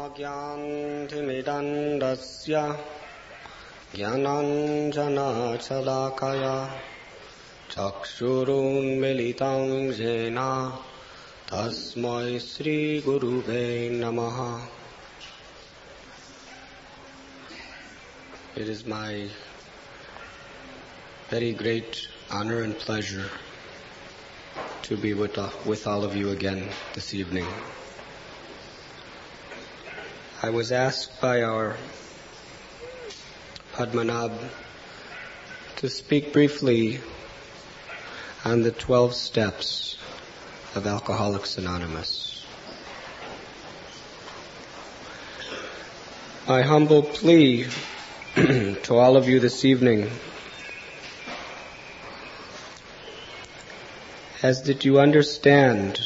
अज्ञानतिमिरन्दस्य ज्ञानाञ्जनशलाकया चक्षुरुन्मीलितं येन तस्मै श्रीगुरुवे नमः. It is my very great honor and pleasure to be with all of you again this evening. I was asked by our Padmanabh to speak briefly on the 12 steps of Alcoholics Anonymous. My humble plea to all of you this evening is that you understand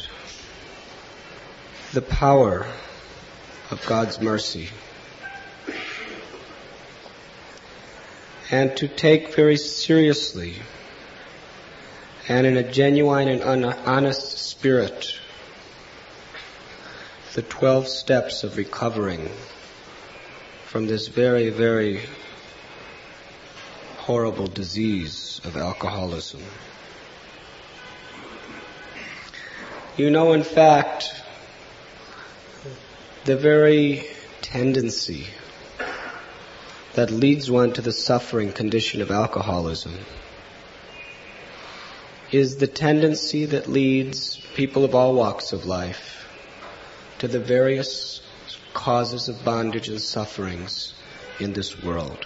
the power of God's mercy and to take very seriously and in a genuine and honest spirit the 12 steps of recovering from this very, very horrible disease of alcoholism. You know, in fact, the very tendency that leads one to the suffering condition of alcoholism is the tendency that leads people of all walks of life to the various causes of bondage and sufferings in this world.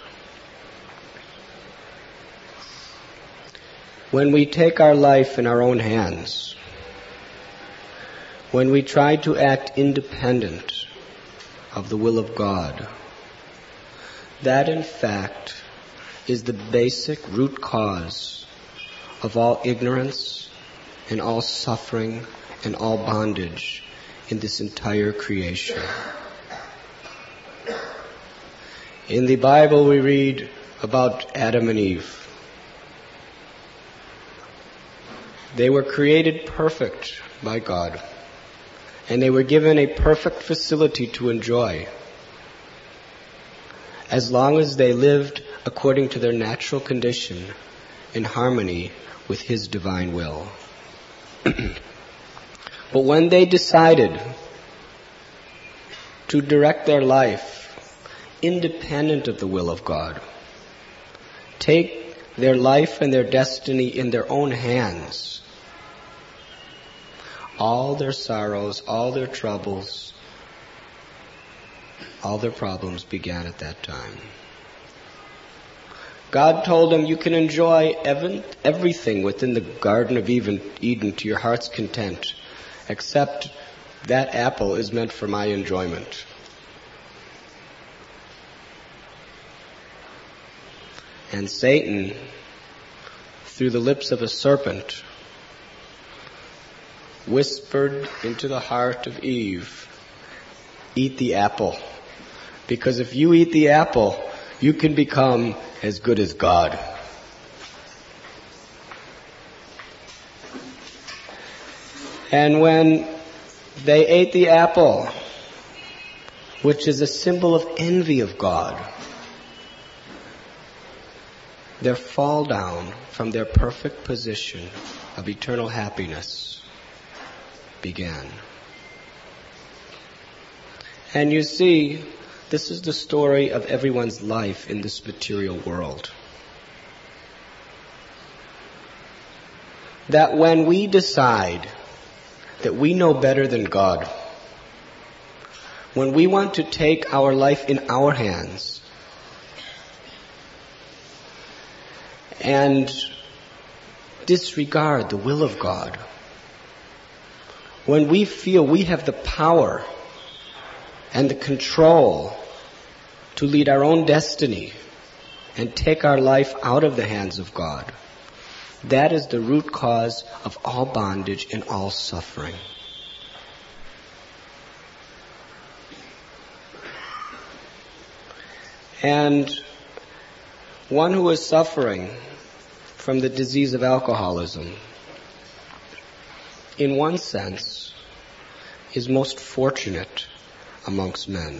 When we take our life in our own hands, when we try to act independent of the will of God, that in fact is the basic root cause of all ignorance and all suffering and all bondage in this entire creation. In the Bible we read about Adam and Eve. They were created perfect by God, and they were given a perfect facility to enjoy as long as they lived according to their natural condition in harmony with His divine will. But when they decided to direct their life independent of the will of God, take their life and their destiny in their own hands, all their sorrows, all their troubles, all their problems began at that time. God told them, you can enjoy everything within the Garden of Eden to your heart's content, except that apple is meant for my enjoyment. And Satan, through the lips of a serpent, whispered into the heart of Eve, eat the apple. Because if you eat the apple, you can become as good as God. And when they ate the apple, which is a symbol of envy of God, their fall down from their perfect position of eternal happiness began. And you see, this is the story of everyone's life in this material world. That when we decide that we know better than God, when we want to take our life in our hands and disregard the will of God, when we feel we have the power and the control to lead our own destiny and take our life out of the hands of God, that is the root cause of all bondage and all suffering. And one who is suffering from the disease of alcoholism, in one sense, is most fortunate amongst men.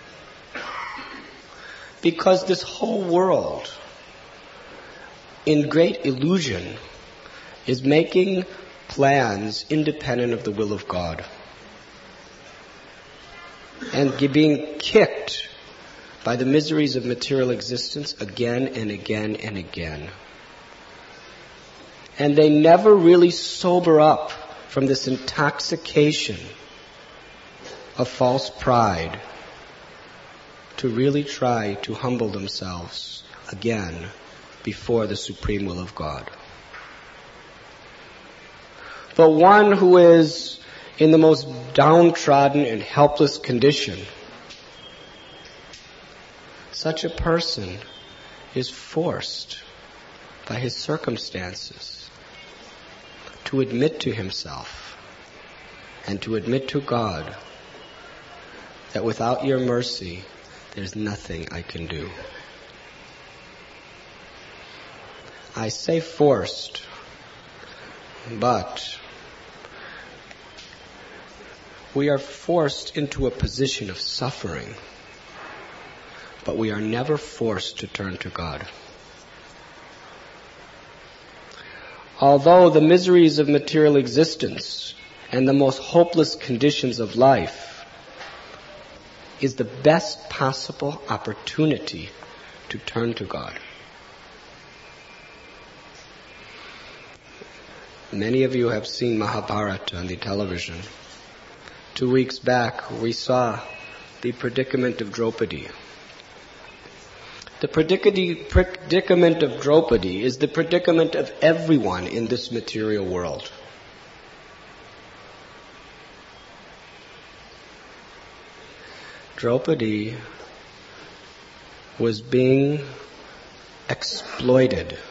Because this whole world, in great illusion, is making plans independent of the will of God. And being kicked by the miseries of material existence again and again and again. And they never really sober up from this intoxication of false pride to really try to humble themselves again before the supreme will of God. But one who is in the most downtrodden and helpless condition, such a person is forced by his circumstances to admit to himself and to admit to God that without your mercy, there's nothing I can do. I say forced, but we are forced into a position of suffering, but we are never forced to turn to God. Although the miseries of material existence and the most hopeless conditions of life is the best possible opportunity to turn to God. Many of you have seen Mahabharata on the television. 2 weeks back, we saw the predicament of Draupadi. The predicament of Draupadi is the predicament of everyone in this material world. Draupadi was being exploited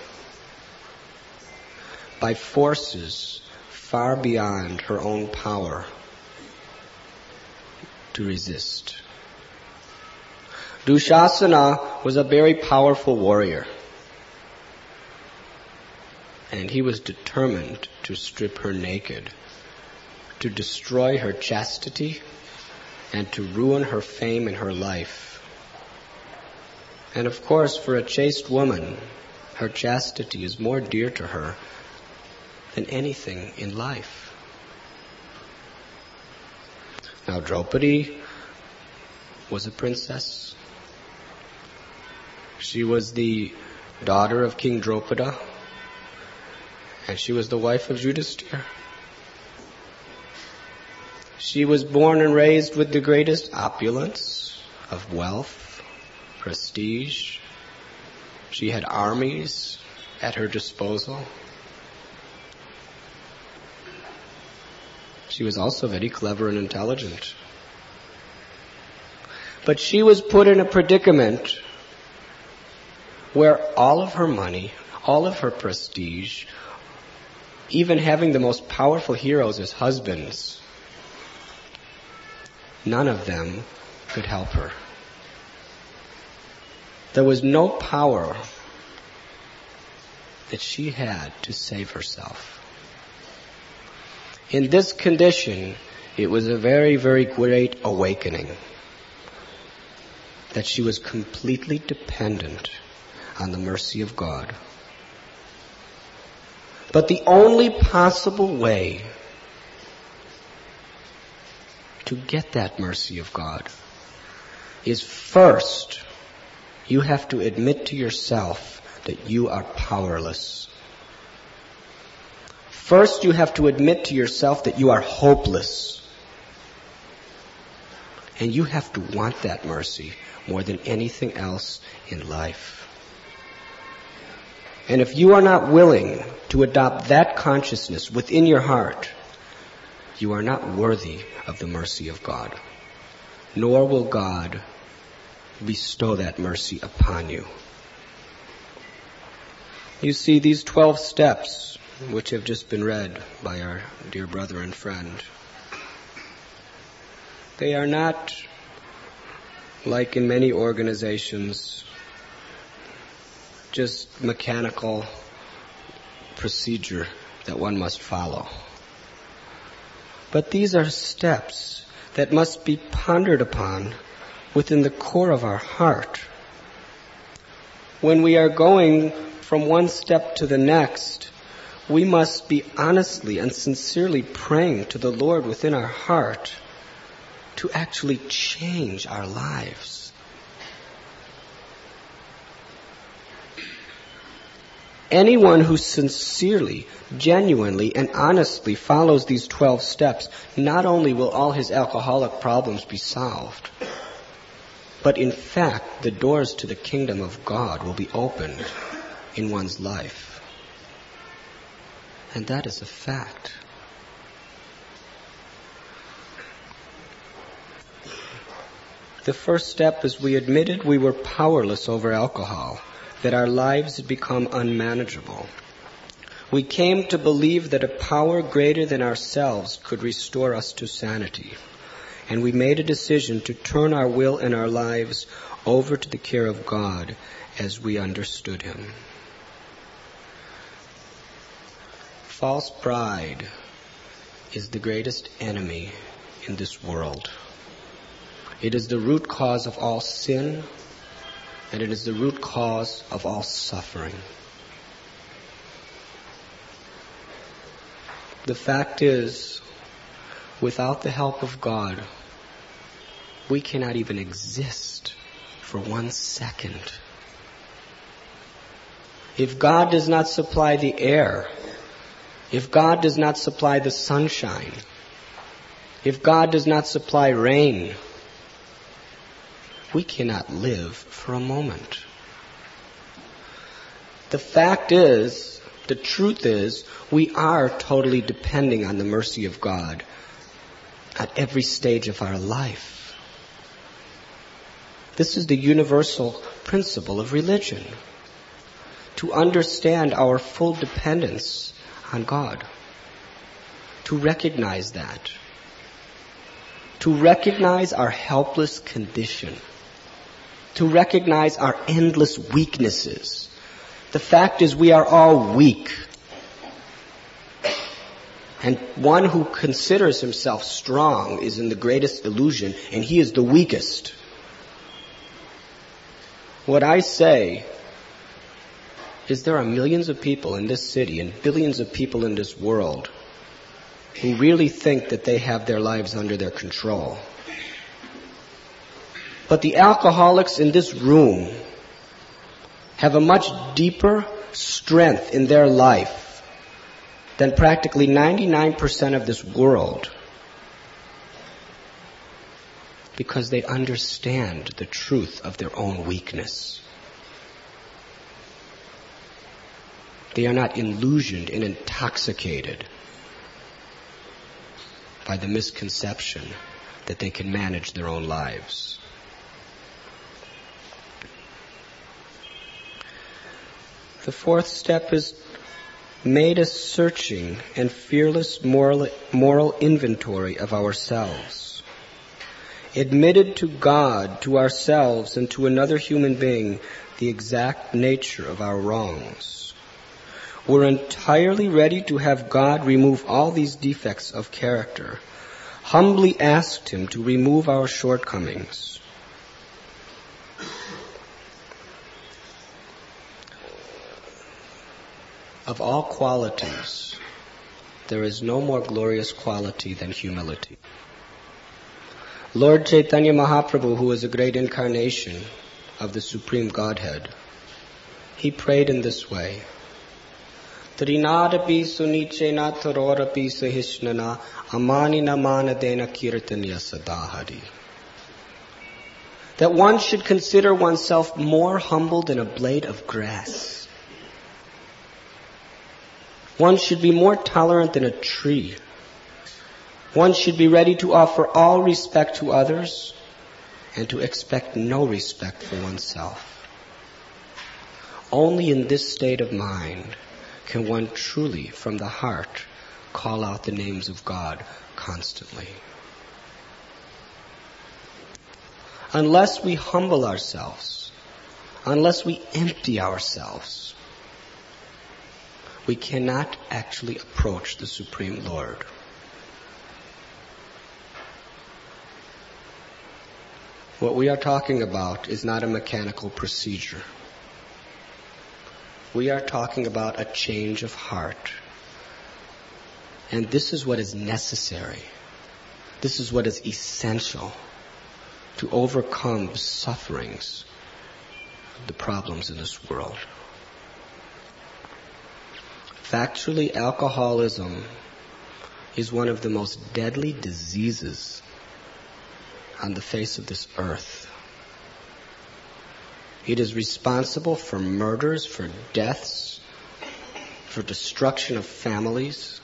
by forces far beyond her own power to resist. Dushasana was a very powerful warrior, and he was determined to strip her naked, to destroy her chastity, and to ruin her fame and her life. And of course, for a chaste woman, her chastity is more dear to her than anything in life. Now, Draupadi was a princess. She was the daughter of King Drupada, and she was the wife of Yudhisthira. She was born and raised with the greatest opulence of wealth, prestige. She had armies at her disposal. She was also very clever and intelligent. But she was put in a predicament where all of her money, all of her prestige, even having the most powerful heroes as husbands, none of them could help her. There was no power that she had to save herself. In this condition, it was a very, very great awakening that she was completely dependent on the mercy of God. But the only possible way to get that mercy of God is first, you have to admit to yourself that you are powerless. First, you have to admit to yourself that you are hopeless. And you have to want that mercy more than anything else in life. And if you are not willing to adopt that consciousness within your heart, you are not worthy of the mercy of God. Nor will God bestow that mercy upon you. You see, these 12 steps, which have just been read by our dear brother and friend, they are not like in many organizations, just mechanical procedure that one must follow. But these are steps that must be pondered upon within the core of our heart. When we are going from one step to the next, we must be honestly and sincerely praying to the Lord within our heart to actually change our lives. Anyone who sincerely, genuinely, and honestly follows these 12 steps, not only will all his alcoholic problems be solved, but in fact, the doors to the kingdom of God will be opened in one's life. And that is a fact. The first step is we admitted we were powerless over alcohol, that our lives had become unmanageable. We came to believe that a power greater than ourselves could restore us to sanity. And we made a decision to turn our will and our lives over to the care of God as we understood Him. False pride is the greatest enemy in this world. It is the root cause of all sin, and it is the root cause of all suffering. The fact is, without the help of God, we cannot even exist for 1 second. If God does not supply the air, if God does not supply the sunshine, if God does not supply rain, we cannot live for a moment. The fact is, the truth is, we are totally depending on the mercy of God at every stage of our life. This is the universal principle of religion. To understand our full dependence on God. To recognize that. To recognize our helpless condition. To recognize our endless weaknesses. The fact is we are all weak. And one who considers himself strong is in the greatest illusion, and he is the weakest. What I say is there are millions of people in this city and billions of people in this world who really think that they have their lives under their control. But the alcoholics in this room have a much deeper strength in their life than practically 99% of this world, because they understand the truth of their own weakness. They are not illusioned and intoxicated by the misconception that they can manage their own lives. The fourth step is made a searching and fearless moral inventory of ourselves. Admitted to God, to ourselves, and to another human being the exact nature of our wrongs. We're entirely ready to have God remove all these defects of character. Humbly asked Him to remove our shortcomings. Of all qualities, there is no more glorious quality than humility. Lord Chaitanya Mahaprabhu, who is a great incarnation of the Supreme Godhead, he prayed in this way. Trinadapi sunichena tharorapi sahishnana amanina manadena kirtanya sadahari. That one should consider oneself more humble than a blade of grass. One should be more tolerant than a tree. One should be ready to offer all respect to others and to expect no respect for oneself. Only in this state of mind can one truly, from the heart, call out the names of God constantly. Unless we humble ourselves, unless we empty ourselves, we cannot actually approach the Supreme Lord. What we are talking about is not a mechanical procedure. We are talking about a change of heart. And this is what is necessary. This is what is essential to overcome the sufferings, the problems in this world. Factually, alcoholism is one of the most deadly diseases on the face of this earth. It is responsible for murders, for deaths, for destruction of families.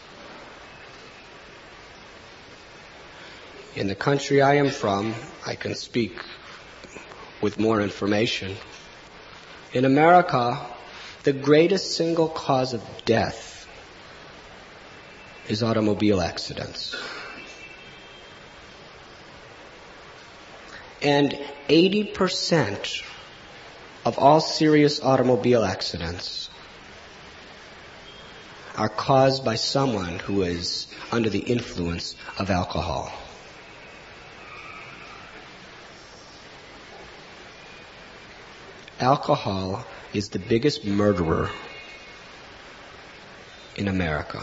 In the country I am from, I can speak with more information. In America, the greatest single cause of death is automobile accidents. And 80% of all serious automobile accidents are caused by someone who is under the influence of alcohol. Alcohol is the biggest murderer in America.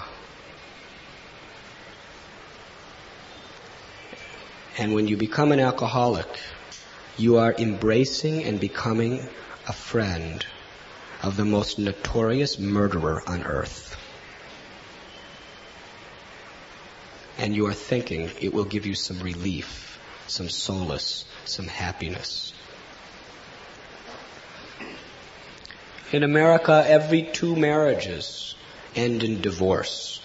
And when you become an alcoholic, you are embracing and becoming a friend of the most notorious murderer on earth. And you are thinking it will give you some relief, some solace, some happiness. In America, every 2 marriages end in divorce.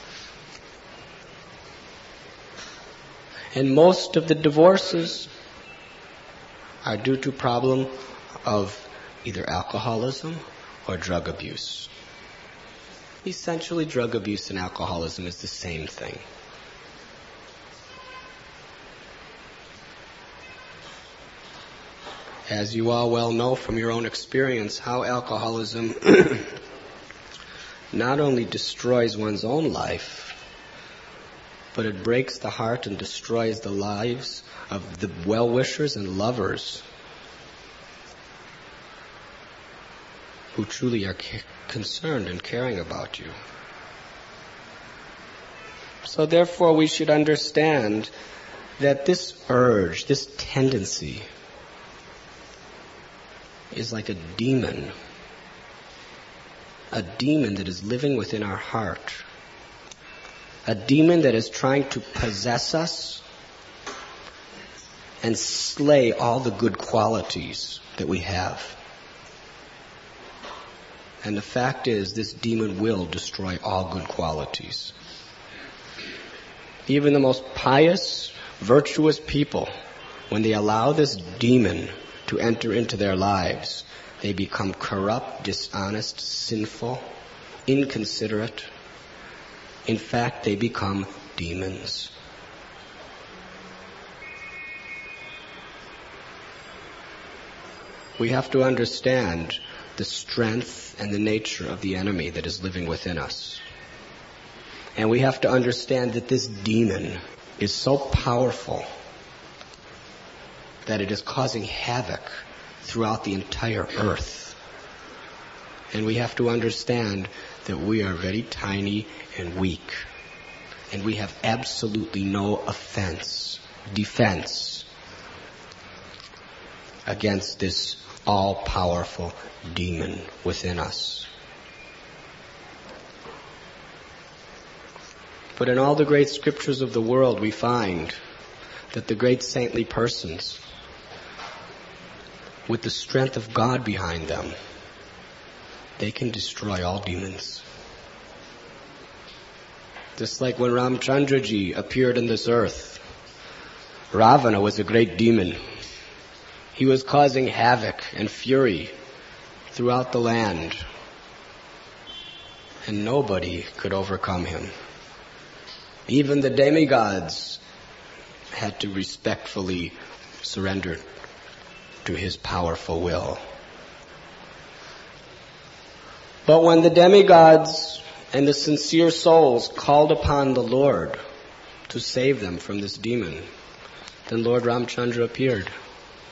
And most of the divorces are due to problem of either alcoholism or drug abuse. Essentially, drug abuse and alcoholism is the same thing. As you all well know from your own experience, how alcoholism not only destroys one's own life, but it breaks the heart and destroys the lives of the well-wishers and lovers who truly are concerned and caring about you. So therefore we should understand that this urge, this tendency, is like a demon that is living within our heart, a demon that is trying to possess us and slay all the good qualities that we have. And the fact is, this demon will destroy all good qualities. Even the most pious, virtuous people, when they allow this demon to enter into their lives, they become corrupt, dishonest, sinful, inconsiderate. In fact, they become demons. We have to understand the strength and the nature of the enemy that is living within us. And we have to understand that this demon is so powerful that it is causing havoc throughout the entire earth. And we have to understand that we are very tiny and weak. And we have absolutely no defense against this all-powerful demon within us. But in all the great scriptures of the world, we find that the great saintly persons, with the strength of God behind them, they can destroy all demons. Just like when Ramchandraji appeared in this earth, Ravana was a great demon. He was causing havoc and fury throughout the land, and nobody could overcome him. Even the demigods had to respectfully surrender to his powerful will. But when the demigods and the sincere souls called upon the Lord to save them from this demon, then Lord Ramchandra appeared.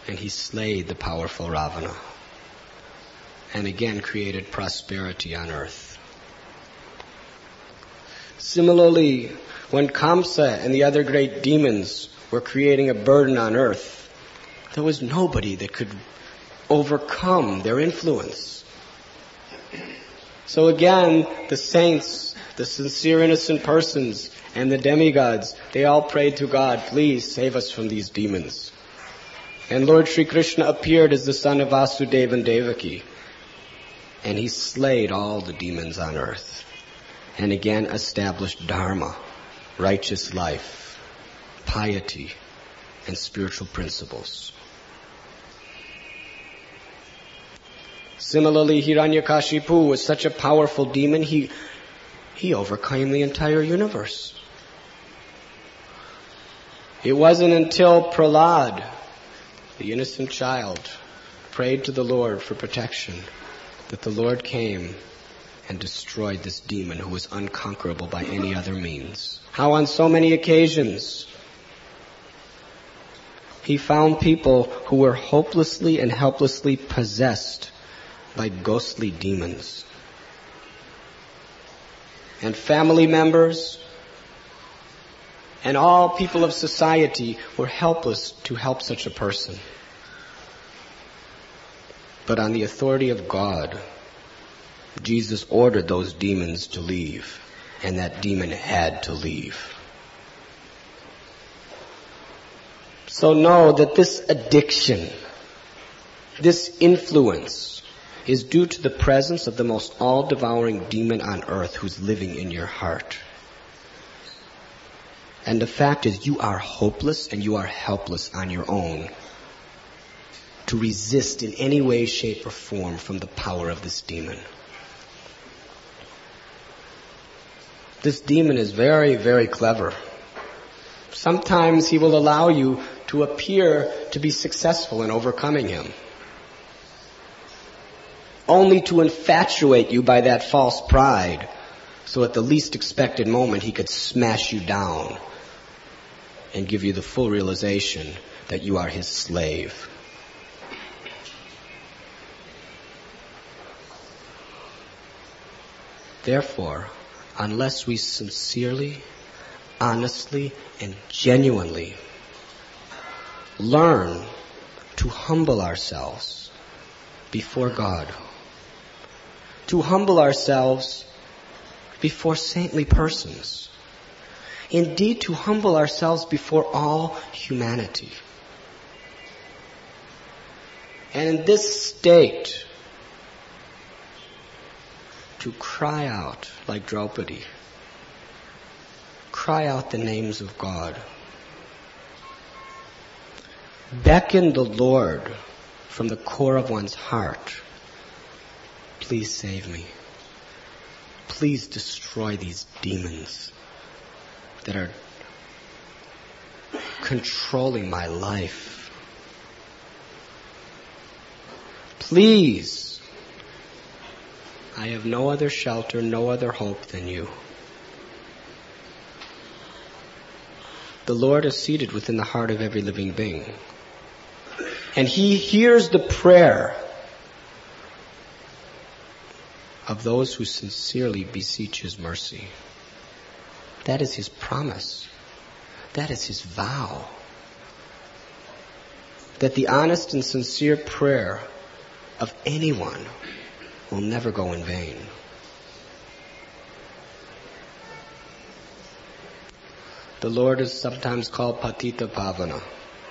and he slayed the powerful Ravana, and again created prosperity on earth. Similarly, when Kamsa and the other great demons were creating a burden on earth, there was nobody that could overcome their influence. So again, the saints, the sincere innocent persons, and the demigods, they all prayed to God, please save us from these demons. And Lord Sri Krishna appeared as the son of Vasudeva and Devaki, and he slayed all the demons on earth, and again established dharma, righteous life, piety, and spiritual principles. Similarly, Hiranyakashipu was such a powerful demon, he overcame the entire universe. It wasn't until Prahlad, the innocent child, prayed to the Lord for protection that the Lord came and destroyed this demon who was unconquerable by any other means. How on so many occasions he found people who were hopelessly and helplessly possessed by ghostly demons. And family members and all people of society were helpless to help such a person. But on the authority of God, Jesus ordered those demons to leave, and that demon had to leave. So know that this addiction, this influence, is due to the presence of the most all-devouring demon on earth who's living in your heart. And the fact is, you are hopeless and you are helpless on your own to resist in any way, shape, or form from the power of this demon. This demon is very, very clever. Sometimes he will allow you to appear to be successful in overcoming him, only to infatuate you by that false pride, so at the least expected moment he could smash you down and give you the full realization that you are his slave. Therefore, unless we sincerely, honestly, and genuinely learn to humble ourselves before God, to humble ourselves before saintly persons, indeed to humble ourselves before all humanity. And in this state, to cry out like Draupadi, cry out the names of God, beckon the Lord from the core of one's heart, please save me. Please destroy these demons that are controlling my life. Please, I have no other shelter, no other hope than you. The Lord is seated within the heart of every living being. And he hears the prayer of those who sincerely beseech his mercy. That is his promise. That is his vow. That the honest and sincere prayer of anyone will never go in vain. The Lord is sometimes called Patita Pavana.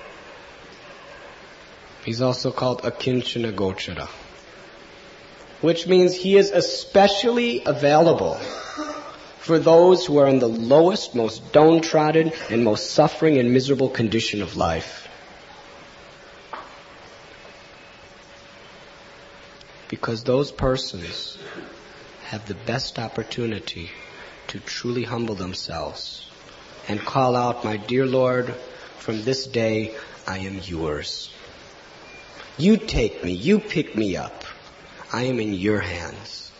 He's also called Akinchana Gochara, which means he is especially available for those who are in the lowest, most downtrodden, and most suffering and miserable condition of life. Because those persons have the best opportunity to truly humble themselves and call out, my dear Lord, from this day I am yours. You take me, you pick me up. I am in your hands.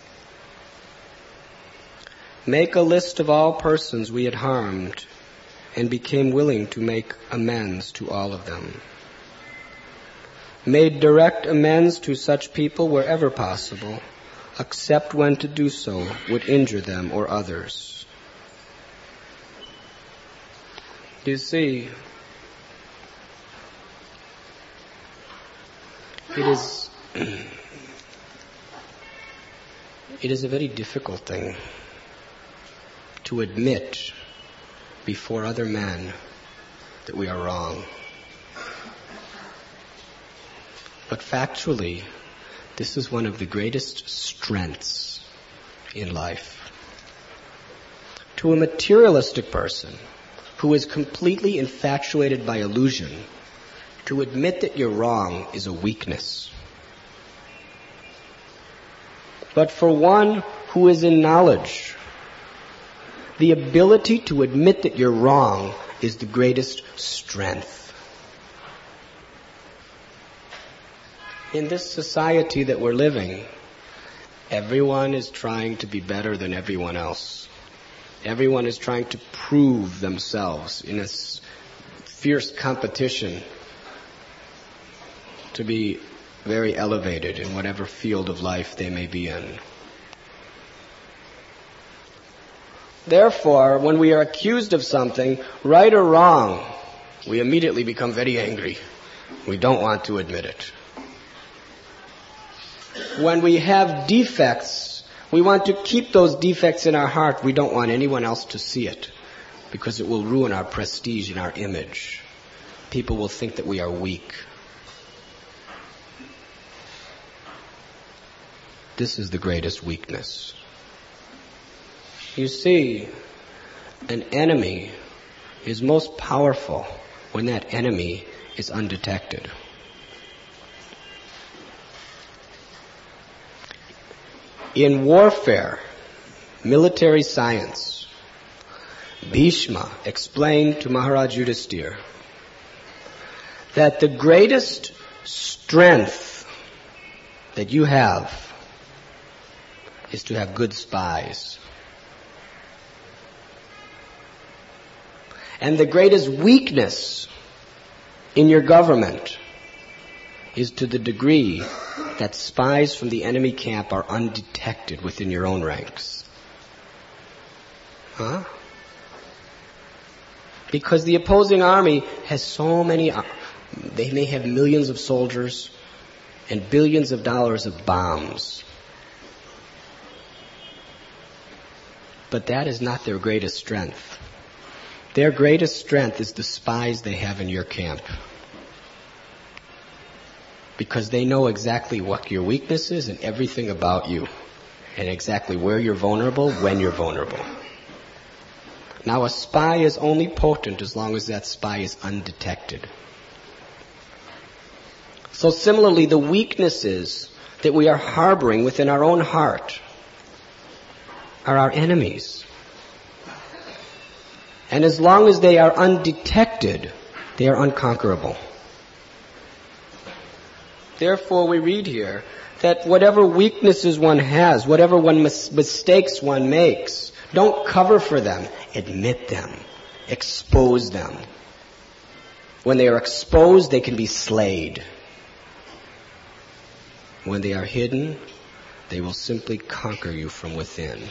Make a list of all persons we had harmed and became willing to make amends to all of them. Made direct amends to such people wherever possible, except when to do so would injure them or others. You see, it is a very difficult thing to admit before other men that we are wrong. But factually, this is one of the greatest strengths in life. To a materialistic person who is completely infatuated by illusion, to admit that you're wrong is a weakness. But for one who is in knowledge, the ability to admit that you're wrong is the greatest strength. In this society that we're living, everyone is trying to be better than everyone else. Everyone is trying to prove themselves in a fierce competition to be very elevated in whatever field of life they may be in. Therefore, when we are accused of something, right or wrong, we immediately become very angry. We don't want to admit it. When we have defects, we want to keep those defects in our heart. We don't want anyone else to see it because it will ruin our prestige and our image. People will think that we are weak. This is the greatest weakness. You see, an enemy is most powerful when that enemy is undetected. In warfare, military science, Bhishma explained to Maharaj Yudhisthira that the greatest strength that you have is to have good spies. And the greatest weakness in your government is to the degree that spies from the enemy camp are undetected within your own ranks. Huh? Because the opposing army has so many, they may have millions of soldiers and billions of dollars of bombs. But that is not their greatest strength. Their greatest strength is the spies they have in your camp. Because they know exactly what your weakness is and everything about you. And exactly where you're vulnerable, when you're vulnerable. Now a spy is only potent as long as that spy is undetected. So similarly, the weaknesses that we are harboring within our own heart are our enemies. And as long as they are undetected, they are unconquerable. Therefore, we read here that whatever weaknesses one has, whatever mistakes one makes, don't cover for them. Admit them. Expose them. When they are exposed, they can be slayed. When they are hidden, they will simply conquer you from within.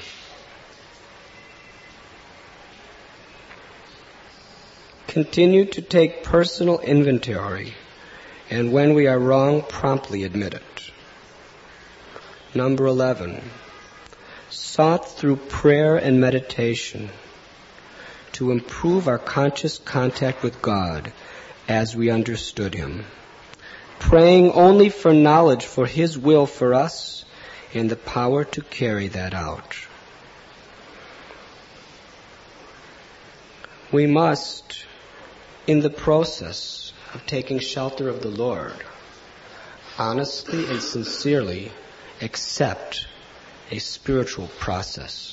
Continue to take personal inventory, and when we are wrong, promptly admit it. Number 11, sought through prayer and meditation to improve our conscious contact with God as we understood Him, praying only for knowledge for His will for us and the power to carry that out. We must, in the process of taking shelter of the Lord, honestly and sincerely accept a spiritual process.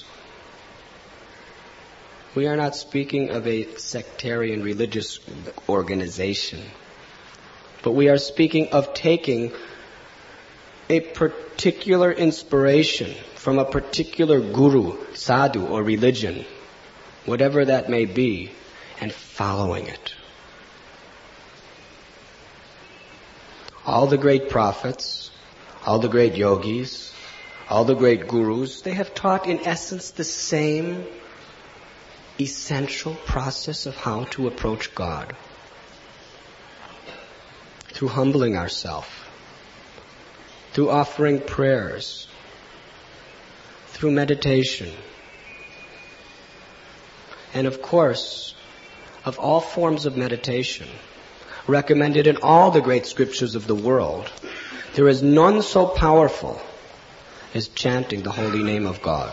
We are not speaking of a sectarian religious organization, but we are speaking of taking a particular inspiration from a particular guru, sadhu, or religion, whatever that may be, and following it. All the great prophets, all the great yogis, all the great gurus, they have taught in essence the same essential process of how to approach God. Through humbling ourselves, through offering prayers, through meditation. And of course, of all forms of meditation, recommended in all the great scriptures of the world, there is none so powerful as chanting the holy name of God.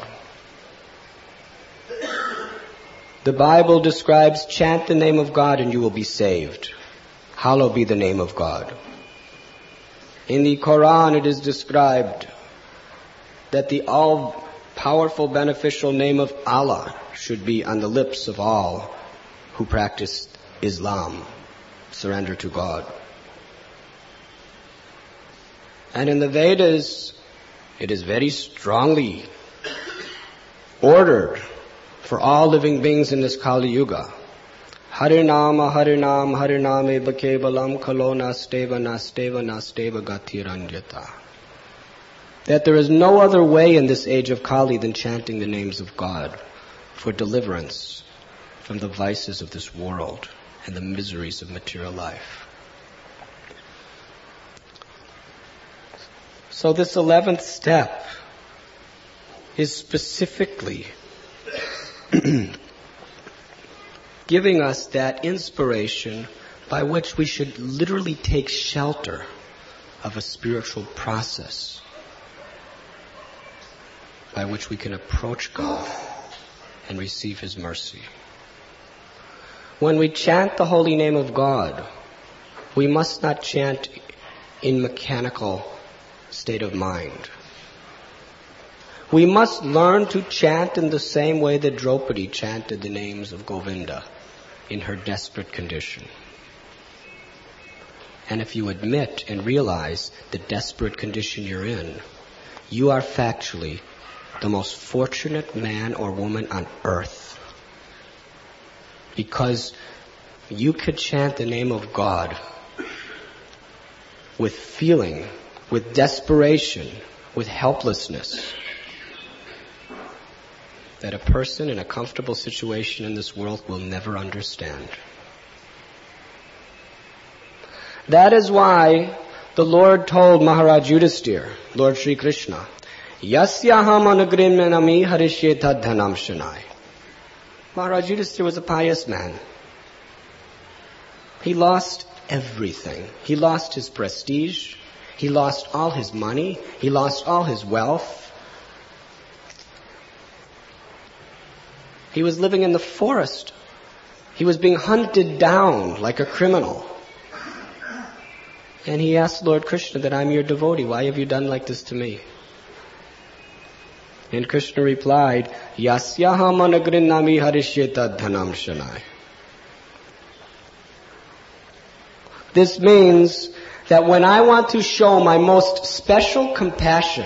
The Bible describes, chant the name of God and you will be saved. Hallowed be the name of God. In the Quran it is described that the all-powerful beneficial name of Allah should be on the lips of all who practice Islam, surrender to God. And in the Vedas, it is very strongly ordered for all living beings in this Kali Yuga. Harinama, Harinam, Hariname, Bakevalam, Kalo Nasteva, Nasteva, Nasteva, Gatiranjata. That there is no other way in this age of Kali than chanting the names of God for deliverance from the vices of this world and the miseries of material life. So this 11th step is specifically giving us that inspiration by which we should literally take shelter of a spiritual process by which we can approach God and receive His mercy. When we chant the holy name of God, we must not chant in mechanical state of mind. We must learn to chant in the same way that Draupadi chanted the names of Govinda in her desperate condition. And if you admit and realize the desperate condition you're in, you are factually the most fortunate man or woman on earth. Because you could chant the name of God with feeling, with desperation, with helplessness, that a person in a comfortable situation in this world will never understand. That is why the Lord told Maharaj Yudhisthira, Lord Sri Krishna, Yasyaham anagrinmanami harishyeta dhanam shanai. Maharaj Yudhisthira was a pious man. He lost everything. He lost his prestige. He lost all his money. He lost all his wealth. He was living in the forest. He was being hunted down like a criminal. And he asked Lord Krishna that I'm your devotee. Why have you done like this to me? And Krishna replied, Yasyaham anagrinami harishyeta dhanam shanai. This means that when I want to show my most special compassion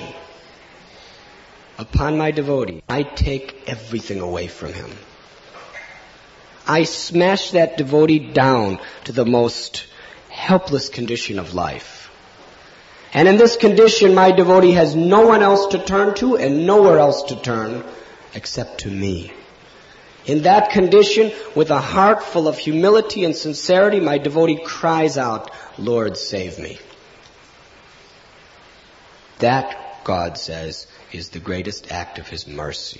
upon my devotee, I take everything away from him. I smash that devotee down to the most helpless condition of life. And in this condition, my devotee has no one else to turn to and nowhere else to turn except to me. In that condition, with a heart full of humility and sincerity, my devotee cries out, Lord, save me. That, God says, is the greatest act of His mercy.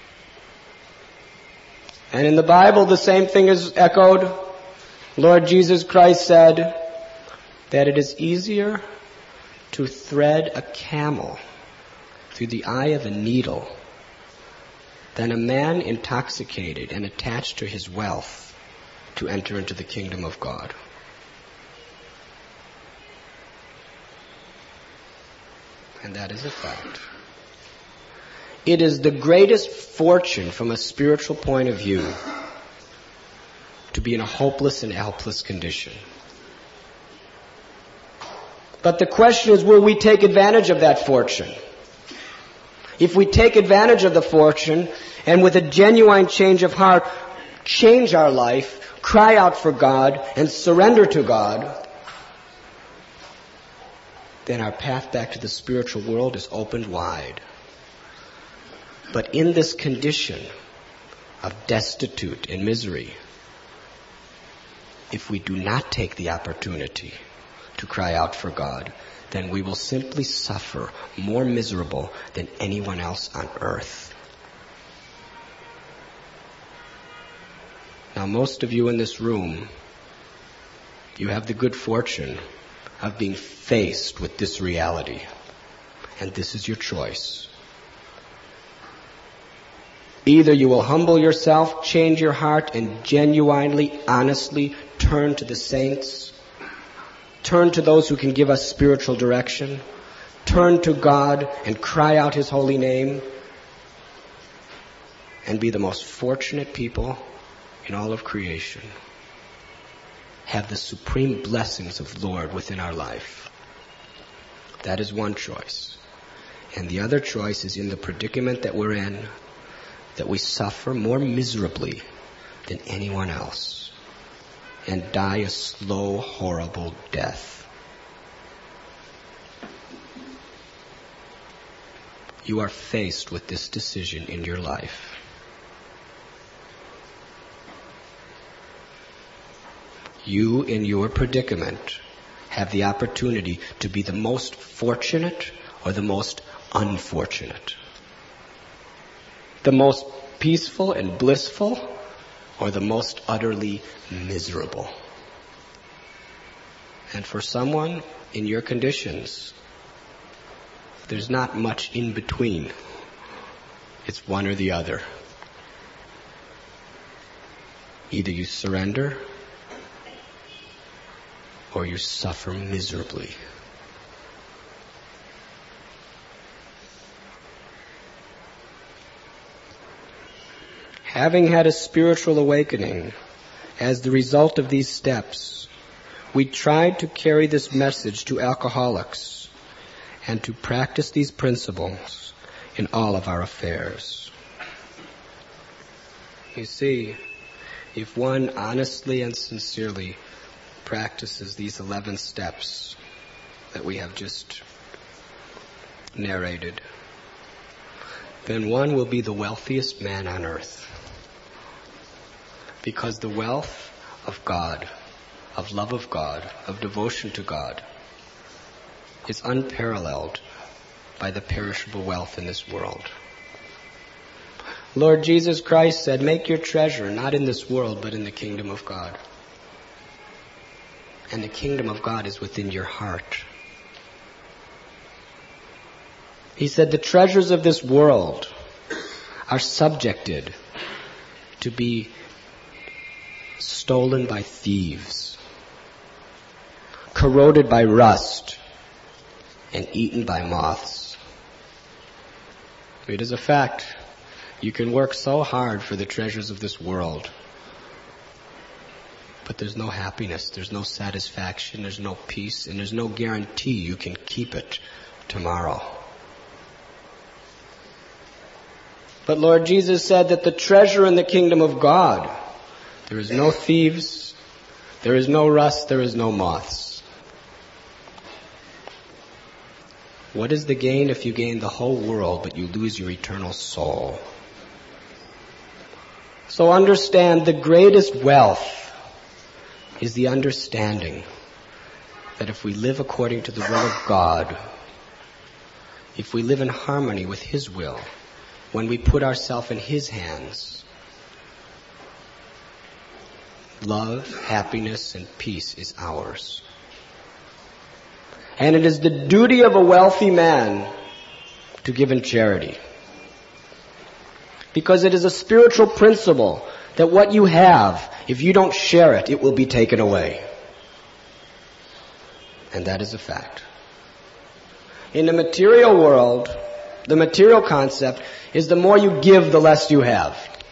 And in the Bible, the same thing is echoed. Lord Jesus Christ said that it is easier to thread a camel through the eye of a needle than a man intoxicated and attached to his wealth to enter into the kingdom of God. And that is a fact. It is the greatest fortune from a spiritual point of view to be in a hopeless and helpless condition. But the question is, will we take advantage of that fortune? If we take advantage of the fortune and with a genuine change of heart change our life, cry out for God, and surrender to God, then our path back to the spiritual world is opened wide. But in this condition of destitute and misery, if we do not take the opportunity to cry out for God, then we will simply suffer more miserable than anyone else on earth. Now, most of you in this room, you have the good fortune of being faced with this reality. And this is your choice. Either you will humble yourself, change your heart, and genuinely, honestly turn to the saints, turn to those who can give us spiritual direction, turn to God and cry out His holy name, and be the most fortunate people in all of creation. Have the supreme blessings of the Lord within our life. That is one choice. And the other choice is in the predicament that we're in, that we suffer more miserably than anyone else and die a slow, horrible death. You are faced with this decision in your life. You, in your predicament, have the opportunity to be the most fortunate or the most unfortunate. The most peaceful and blissful or the most utterly miserable. And for someone in your conditions, there's not much in between. It's one or the other. Either you surrender or you suffer miserably. Having had a spiritual awakening as the result of these steps, we tried to carry this message to alcoholics and to practice these principles in all of our affairs. You see, if one honestly and sincerely practices these 11 steps that we have just narrated, then one will be the wealthiest man on earth. Because the wealth of God, of love of God, of devotion to God, is unparalleled by the perishable wealth in this world. Lord Jesus Christ said, "Make your treasure not in this world, but in the kingdom of God." And the kingdom of God is within your heart. He said, the treasures of this world are subjected to be stolen by thieves, corroded by rust, and eaten by moths. It is a fact. You can work so hard for the treasures of this world, but there's no happiness, there's no satisfaction, there's no peace, and there's no guarantee you can keep it tomorrow. But Lord Jesus said that the treasure in the kingdom of God, there is no thieves, there is no rust, there is no moths. What is the gain if you gain the whole world but you lose your eternal soul? So understand, the greatest wealth is the understanding that if we live according to the will of God, if we live in harmony with His will, when we put ourselves in His hands, love, happiness, and peace is ours. And it is the duty of a wealthy man to give in charity. Because it is a spiritual principle that what you have, if you don't share it, it will be taken away. And that is a fact. In the material world, the material concept is the more you give, the less you have.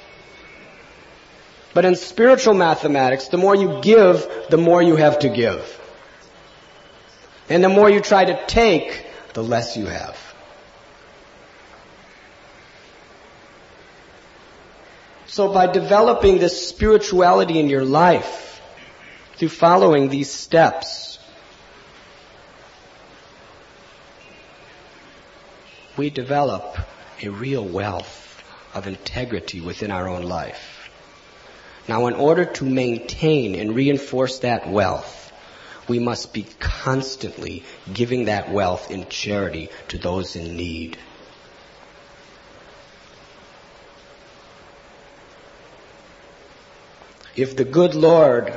But in spiritual mathematics, the more you give, the more you have to give. And the more you try to take, the less you have. So by developing this spirituality in your life, through following these steps, we develop a real wealth of integrity within our own life. Now, in order to maintain and reinforce that wealth, we must be constantly giving that wealth in charity to those in need. If the good Lord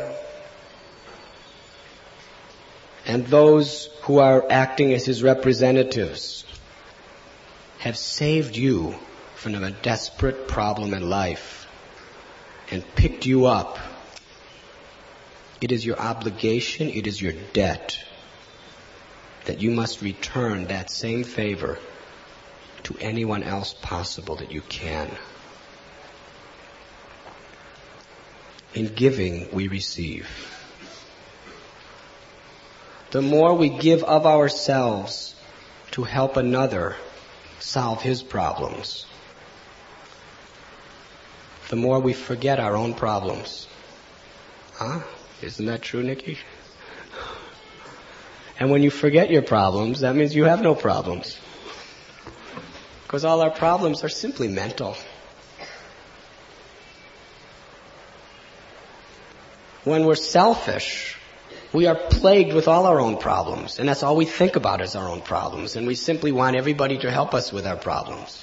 and those who are acting as His representatives have saved you from a desperate problem in life and picked you up, it is your obligation, it is your debt that you must return that same favor to anyone else possible that you can. In giving, we receive. The more we give of ourselves to help another solve his problems, the more we forget our own problems. Huh? Isn't that true, Nikki? And when you forget your problems, that means you have no problems. Because all our problems are simply mental. When we're selfish, we are plagued with all our own problems. And that's all we think about is our own problems. And we simply want everybody to help us with our problems.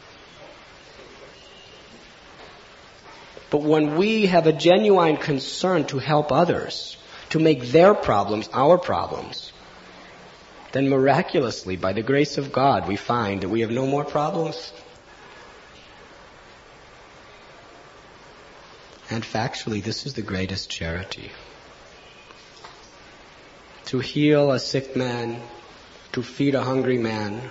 But when we have a genuine concern to help others, to make their problems our problems, then miraculously, by the grace of God, we find that we have no more problems. And factually, this is the greatest charity. To heal a sick man, to feed a hungry man,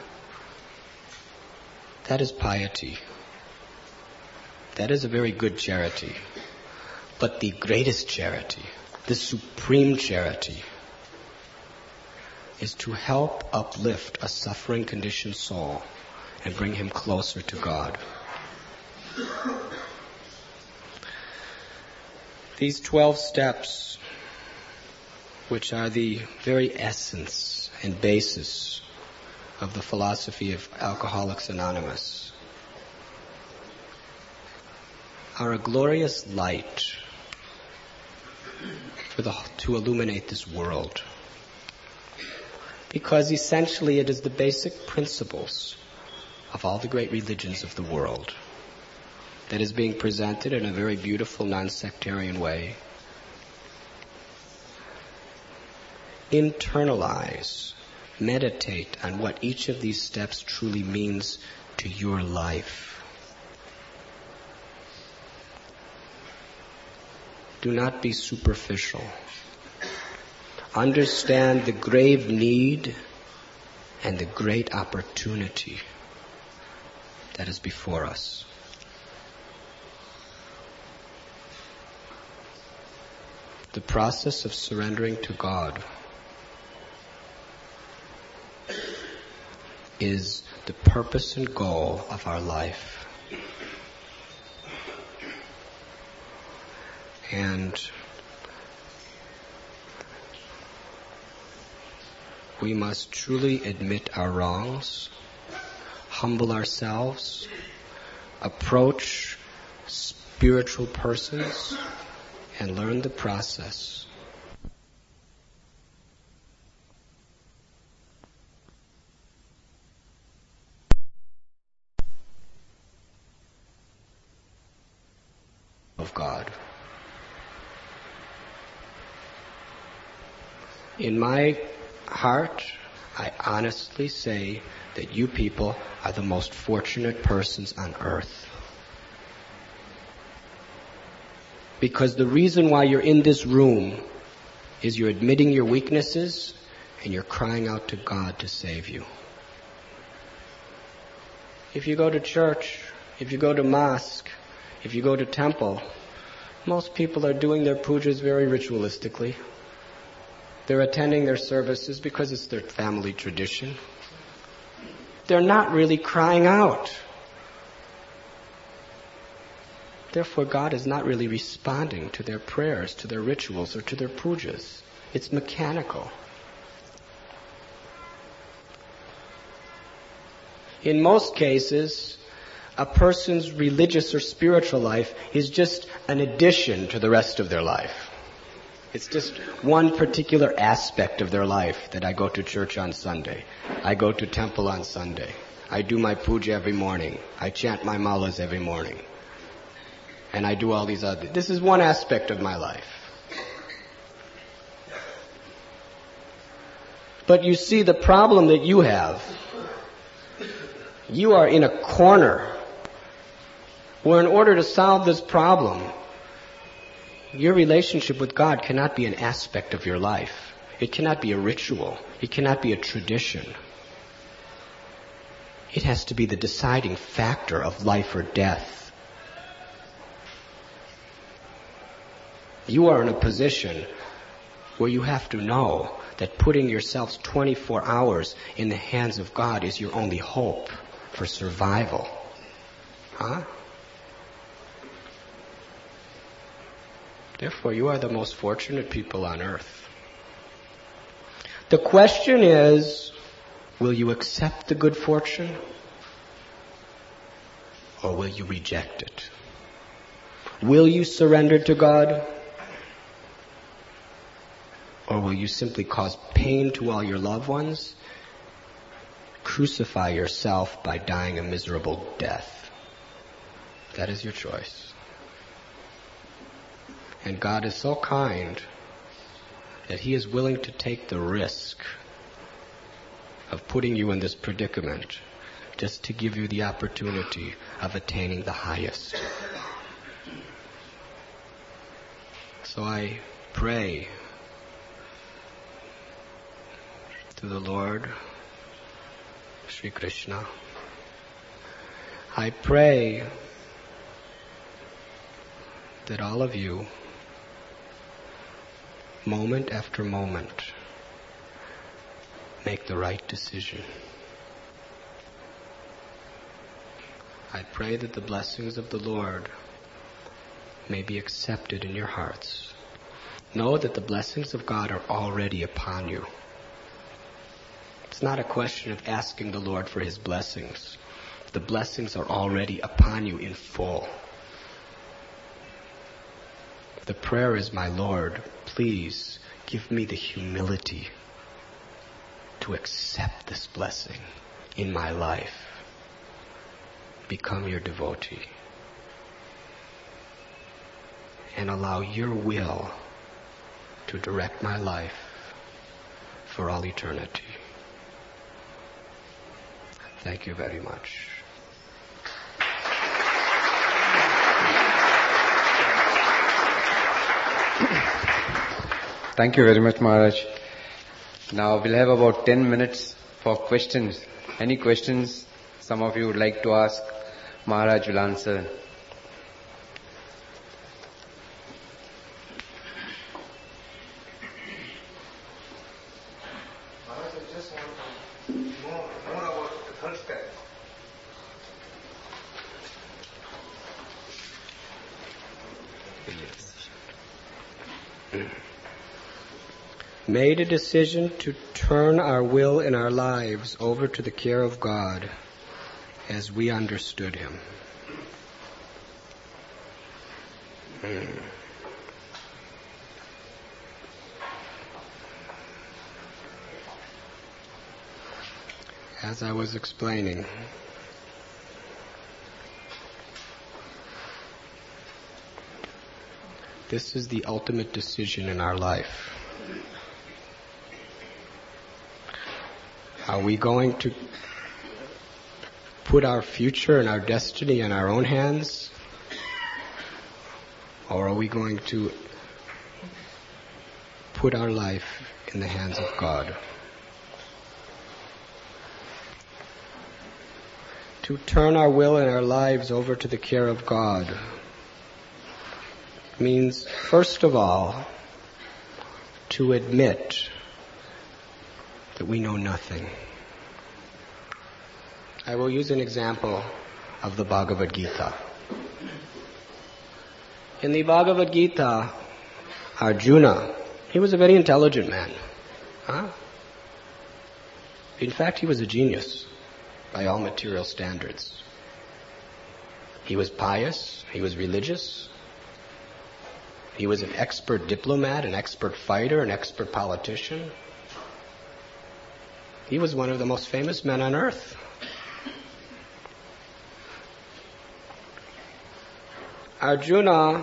that is piety. That is a very good charity. But the greatest charity, the supreme charity, is to help uplift a suffering, conditioned soul and bring him closer to God. These 12 steps, which are the very essence and basis of the philosophy of Alcoholics Anonymous, are a glorious light to illuminate this world. Because essentially it is the basic principles of all the great religions of the world that is being presented in a very beautiful non-sectarian way. Internalize, meditate on what each of these steps truly means to your life. Do not be superficial. Understand the grave need and the great opportunity that is before us. The process of surrendering to God is the purpose and goal of our life. And we must truly admit our wrongs, humble ourselves, approach spiritual persons, and learn the process. Of God. In my heart, I honestly say that you people are the most fortunate persons on earth. Because the reason why you're in this room is you're admitting your weaknesses and you're crying out to God to save you. If you go to church, if you go to mosque, if you go to temple, most people are doing their pujas very ritualistically. They're attending their services because it's their family tradition. They're not really crying out. Therefore, God is not really responding to their prayers, to their rituals, or to their pujas. It's mechanical. In most cases, a person's religious or spiritual life is just an addition to the rest of their life. It's just one particular aspect of their life that I go to church on Sunday. I go to temple on Sunday. I do my puja every morning. I chant my malas every morning. And I do all these other... This is one aspect of my life. But you see the problem that you have. You are in a corner where in order to solve this problem, your relationship with God cannot be an aspect of your life. It cannot be a ritual. It cannot be a tradition. It has to be the deciding factor of life or death. You are in a position where you have to know that putting yourselves 24 hours in the hands of God is your only hope for survival. Huh? Therefore, you are the most fortunate people on earth. The question is, will you accept the good fortune? Or will you reject it? Will you surrender to God? Or will you simply cause pain to all your loved ones? Crucify yourself by dying a miserable death. That is your choice. And God is so kind that He is willing to take the risk of putting you in this predicament just to give you the opportunity of attaining the highest. So I pray to the Lord, Sri Krishna. I pray that all of you, moment after moment, make the right decision. I pray that the blessings of the Lord may be accepted in your hearts. Know that the blessings of God are already upon you. It's not a question of asking the Lord for His blessings. The blessings are already upon you in full. The prayer is, my Lord, please give me the humility to accept this blessing in my life. Become your devotee. And allow your will to direct my life for all eternity. Thank you very much. Thank you very much, Maharaj. Now we'll have about 10 minutes for questions. Any questions some of you would like to ask? Maharaj will answer. Maharaj, I just want to know more about the third step. Made a decision to turn our will and our lives over to the care of God as we understood Him. As I was explaining, this is the ultimate decision in our life. Are we going to put our future and our destiny in our own hands? Or are we going to put our life in the hands of God? To turn our will and our lives over to the care of God means, first of all, to admit that we know nothing. I will use an example of the Bhagavad Gita. In the Bhagavad Gita, Arjuna, he was a very intelligent man. In fact, he was a genius by all material standards. He was pious, he was religious, he was an expert diplomat, an expert fighter, an expert politician. He was one of the most famous men on earth. Arjuna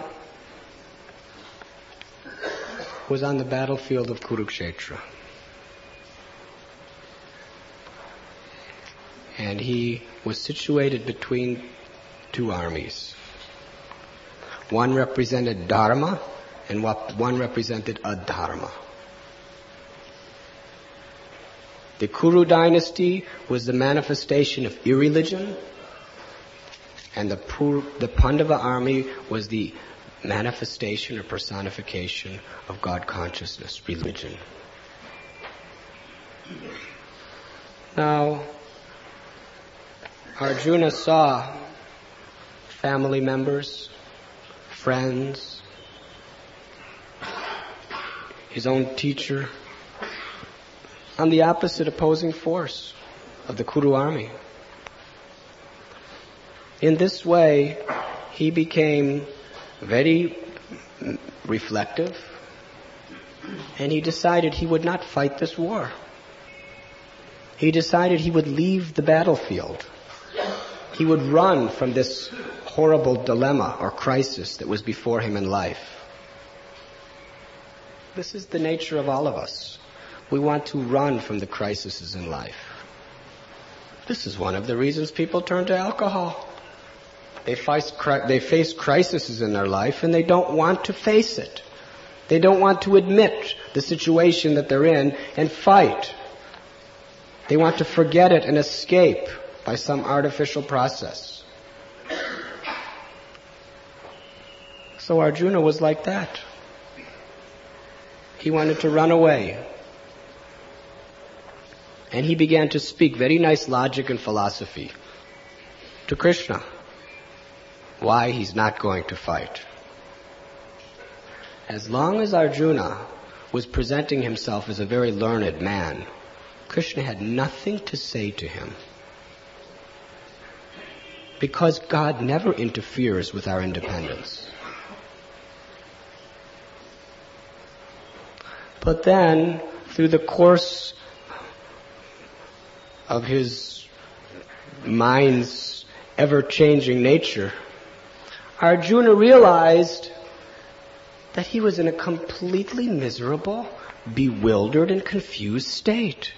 was on the battlefield of Kurukshetra. And he was situated between two armies. One represented Dharma and one represented Adharma. The Kuru dynasty was the manifestation of irreligion, and the Pandava army was the manifestation or personification of God consciousness, religion. Now, Arjuna saw family members, friends, his own teacher, on the opposite opposing force of the Kuru army. In this way, he became very reflective, and he decided he would not fight this war. He decided he would leave the battlefield. He would run from this horrible dilemma or crisis that was before him in life. This is the nature of all of us. We want to run from the crises in life. This is one of the reasons people turn to alcohol. They face crises in their life and they don't want to face it. They don't want to admit the situation that they're in and fight. They want to forget it and escape by some artificial process. So Arjuna was like that. He wanted to run away. And he began to speak very nice logic and philosophy to Krishna. Why he's not going to fight. As long as Arjuna was presenting himself as a very learned man, Krishna had nothing to say to him. Because God never interferes with our independence. But then, through the course of his mind's ever-changing nature, Arjuna realized that he was in a completely miserable, bewildered, and confused state.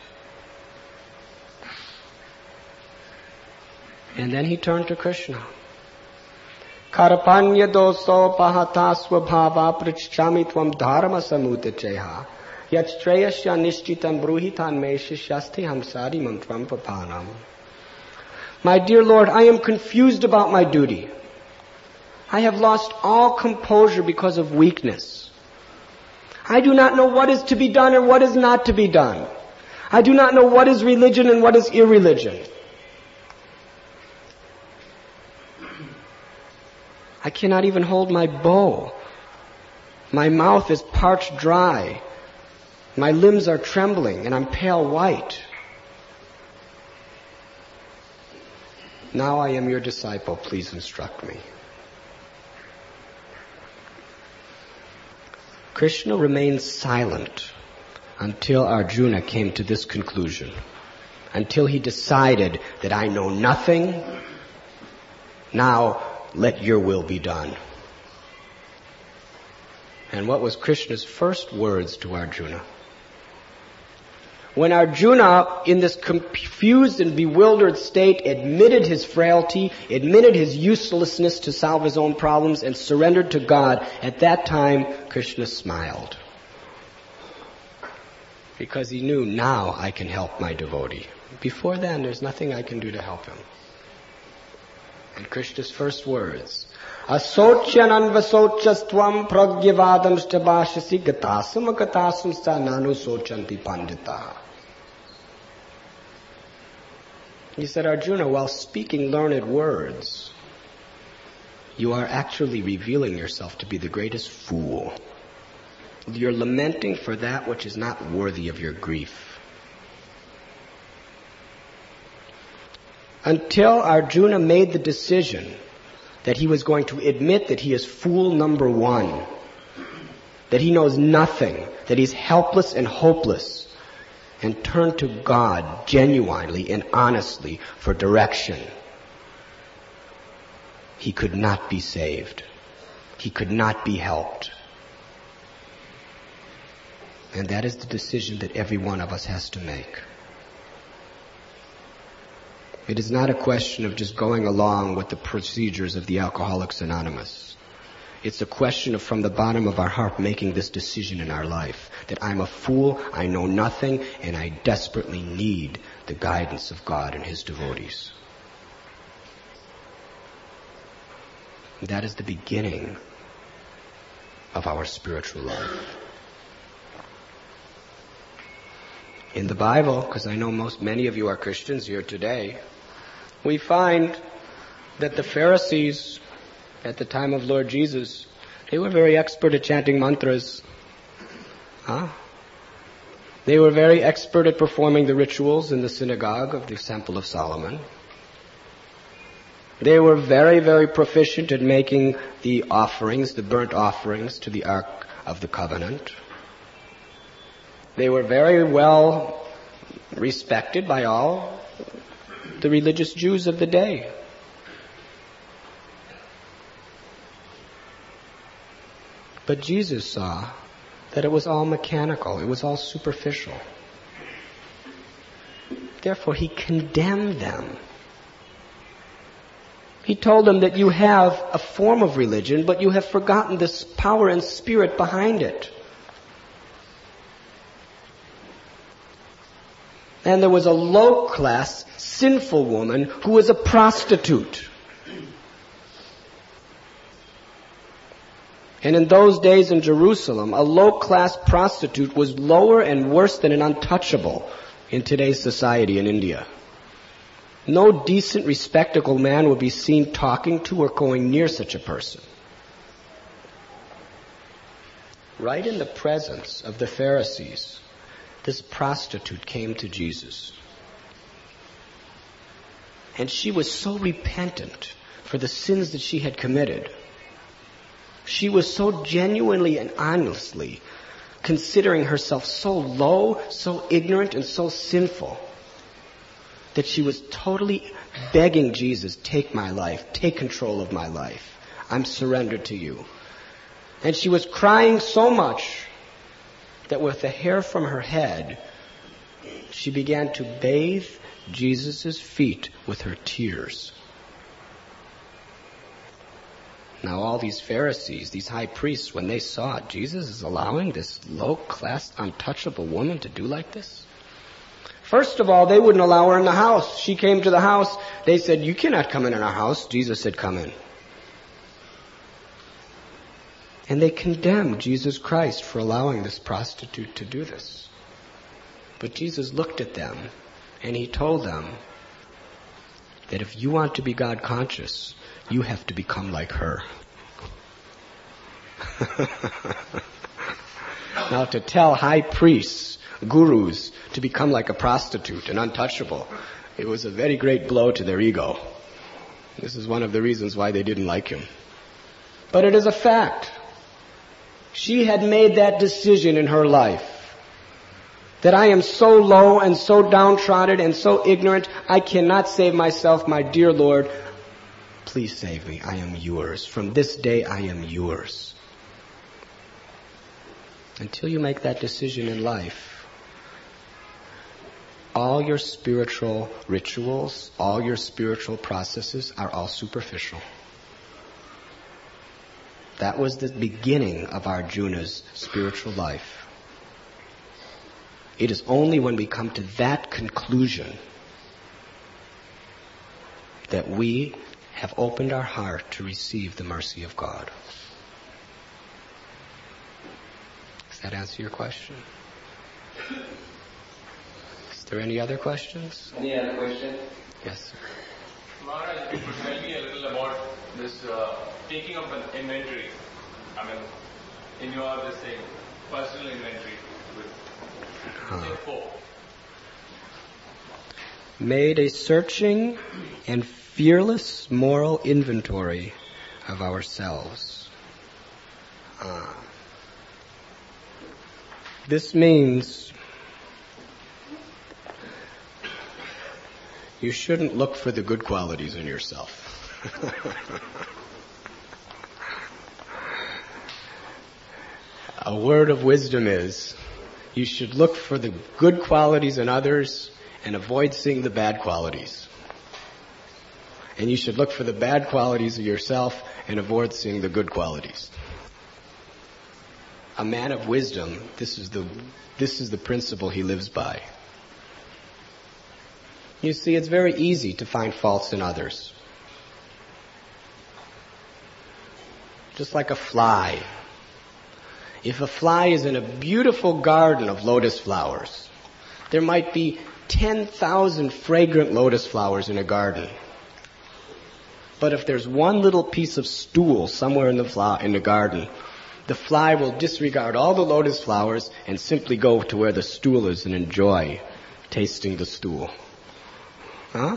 And then he turned to Krishna. Karapanya doso pahata swabhava prichchami tvam dharma samutacheha yachtreyasya nishchitam bruhitan me shishyasti hamsari mantram papanam. My dear Lord, I am confused about my duty. I have lost all composure because of weakness. I do not know what is to be done and what is not to be done. I do not know what is religion and what is irreligion. I cannot even hold my bow. My mouth is parched dry. My limbs are trembling and I'm pale white. Now I am your disciple. Please instruct me. Krishna remained silent until Arjuna came to this conclusion. Until he decided that I know nothing. Now let your will be done. And what was Krishna's first words to Arjuna? When Arjuna, in this confused and bewildered state, admitted his frailty, admitted his uselessness to solve his own problems, and surrendered to God, at that time, Krishna smiled. Because he knew, now I can help my devotee. Before then, there's nothing I can do to help him. And Krishna's first words, Asocyanan vasochastvam pragyavadam stabashasi gatasam agatasam sa nanu sochanti pandita. He said, Arjuna, while speaking learned words, you are actually revealing yourself to be the greatest fool. You're lamenting for that which is not worthy of your grief. Until Arjuna made the decision that he was going to admit that he is fool number one, that he knows nothing, that he's helpless and hopeless, and turn to God genuinely and honestly for direction, he could not be saved. He could not be helped. And that is the decision that every one of us has to make. It is not a question of just going along with the procedures of the Alcoholics Anonymous. It's a question of, from the bottom of our heart, making this decision in our life, that I'm a fool, I know nothing, and I desperately need the guidance of God and His devotees. That is the beginning of our spiritual life. In the Bible, because I know many of you are Christians here today, we find that the Pharisees at the time of Lord Jesus, they were very expert at chanting mantras. They were very expert at performing the rituals in the synagogue of the Temple of Solomon. They were very, very proficient at making the offerings, the burnt offerings to the Ark of the Covenant. They were very well respected by all the religious Jews of the day. But Jesus saw that it was all mechanical, it was all superficial. Therefore, He condemned them. He told them that you have a form of religion, but you have forgotten this power and spirit behind it. And there was a low-class, sinful woman who was a prostitute. And in those days in Jerusalem, a low-class prostitute was lower and worse than an untouchable in today's society in India. No decent, respectable man would be seen talking to or going near such a person. Right in the presence of the Pharisees, this prostitute came to Jesus. And she was so repentant for the sins that she had committed. She was so genuinely and honestly considering herself so low, so ignorant, and so sinful that she was totally begging Jesus, take my life, take control of my life. I'm surrendered to you. And she was crying so much that with the hair from her head, she began to bathe Jesus' feet with her tears. Now all these Pharisees, these high priests, when they saw Jesus is allowing this low-class, untouchable woman to do like this, first of all, they wouldn't allow her in the house. She came to the house. They said, you cannot come in our house. Jesus said, come in. And they condemned Jesus Christ for allowing this prostitute to do this. But Jesus looked at them and He told them that if you want to be God conscious, you have to become like her. Now to tell high priests, gurus, to become like a prostitute and untouchable, it was a very great blow to their ego. This is one of the reasons why they didn't like Him. But it is a fact. She had made that decision in her life. That I am so low and so downtrodden and so ignorant, I cannot save myself, my dear Lord. Please save me. I am yours. From this day, I am yours. Until you make that decision in life, all your spiritual rituals, all your spiritual processes are all superficial. That was the beginning of Arjuna's spiritual life. It is only when we come to that conclusion that we have opened our heart to receive the mercy of God. Does that answer your question? Is there any other questions? Any other question? Yes, sir. Maharaj, if you could tell me a little about this taking up an inventory. I mean, in your this thing, personal inventory with say 4. Made a searching and fearless moral inventory of ourselves. This means you shouldn't look for the good qualities in yourself. A word of wisdom is you should look for the good qualities in others and avoid seeing the bad qualities. And you should look for the bad qualities of yourself and avoid seeing the good qualities. A man of wisdom, this is the principle he lives by. You see, it's very easy to find faults in others. Just like a fly. If a fly is in a beautiful garden of lotus flowers, there might be 10,000 fragrant lotus flowers in a garden. But if there's one little piece of stool somewhere in the garden, the fly will disregard all the lotus flowers and simply go to where the stool is and enjoy tasting the stool. Huh?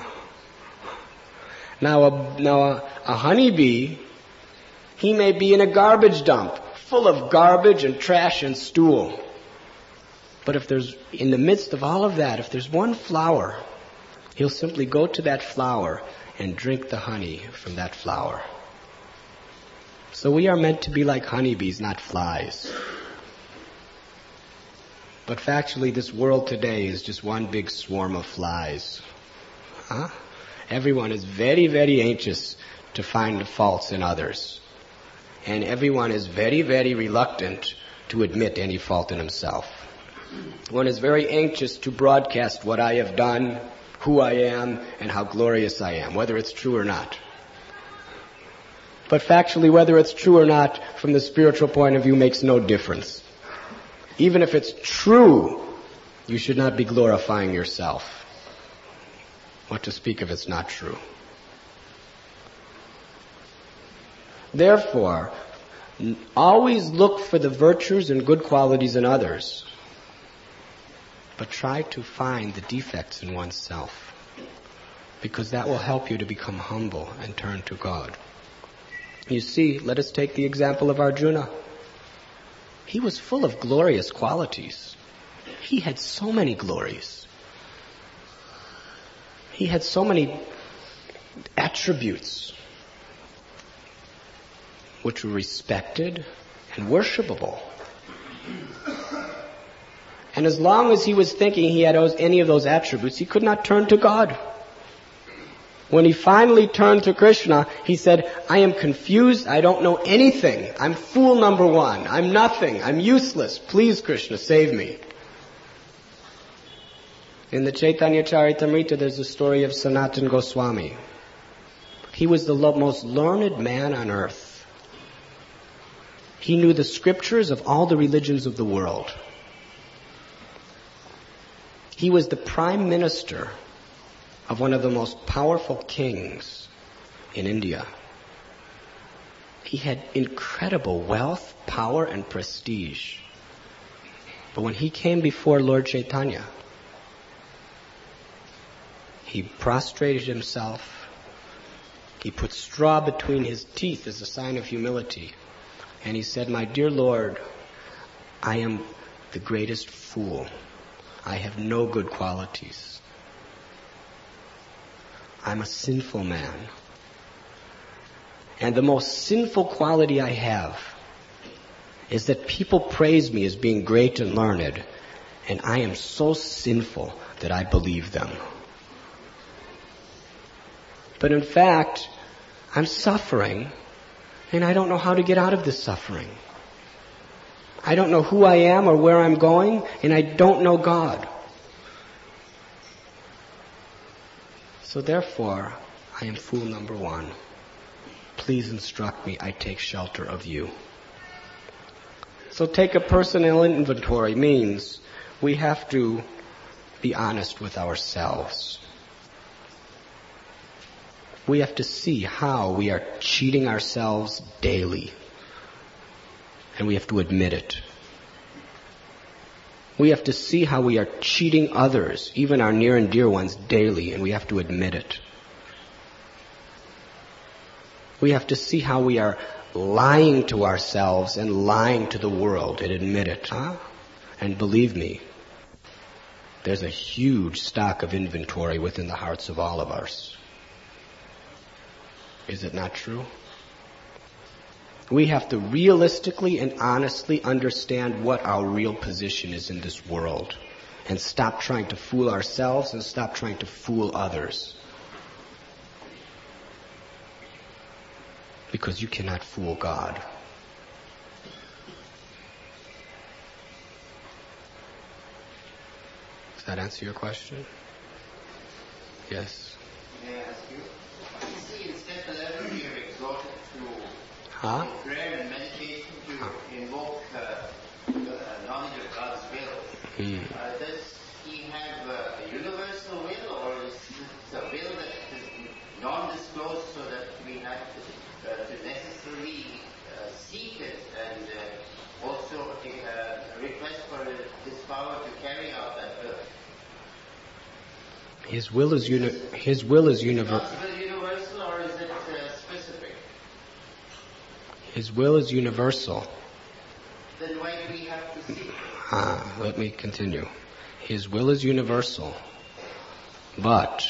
Now a honeybee, he may be in a garbage dump, full of garbage and trash and stool. But if there's, in the midst of all of that, if there's one flower, he'll simply go to that flower and drink the honey from that flower. So we are meant to be like honeybees, not flies. But factually, this world today is just one big swarm of flies. Huh? Everyone is very, very anxious to find the faults in others. And everyone is very, very reluctant to admit any fault in himself. One is very anxious to broadcast what I have done, who I am, and how glorious I am, whether it's true or not. But factually, whether it's true or not, from the spiritual point of view, makes no difference. Even if it's true, you should not be glorifying yourself. What to speak if it's not true? Therefore, always look for the virtues and good qualities in others, but try to find the defects in oneself, because that will help you to become humble and turn to God. You see, let us take the example of Arjuna. He was full of glorious qualities. He had so many glories. He had so many attributes which were respected and worshipable. And as long as he was thinking he had any of those attributes, he could not turn to God. When he finally turned to Krishna, he said, I am confused, I don't know anything. I'm fool number one. I'm nothing. I'm useless. Please, Krishna, save me. In the Chaitanya Charitamrita, there's a story of Sanatana Goswami. He was the most learned man on earth. He knew the scriptures of all the religions of the world. He was the prime minister of one of the most powerful kings in India. He had incredible wealth, power, and prestige. But when he came before Lord Chaitanya, he prostrated himself. He put straw between his teeth as a sign of humility. And he said, my dear Lord, I am the greatest fool. I have no good qualities. I'm a sinful man. And the most sinful quality I have is that people praise me as being great and learned, and I am so sinful that I believe them. But in fact, I'm suffering, and I don't know how to get out of this suffering. I don't know who I am or where I'm going, and I don't know God. So therefore, I am fool number one. Please instruct me, I take shelter of you. So take a personal inventory means we have to be honest with ourselves. We have to see how we are cheating ourselves daily. And we have to admit it. We have to see how we are cheating others, even our near and dear ones, daily, and we have to admit it. We have to see how we are lying to ourselves and lying to the world and admit it. Huh? And believe me, there's a huge stock of inventory within the hearts of all of us. Is it not true? We have to realistically and honestly understand what our real position is in this world and stop trying to fool ourselves and stop trying to fool others. Because you cannot fool God. Does that answer your question? Yes. May I ask you? You see, in step 11, we are exhorted to Huh? in prayer and meditation to invoke knowledge of God's will. Does He have a universal will, or is it a will that is non-disclosed so that we have to necessarily seek it and also request for His power to carry out that will? His will is universal. God's will universal, or is it specific? His will is universal. Then why do we have to seek it? Let me continue. His will is universal, but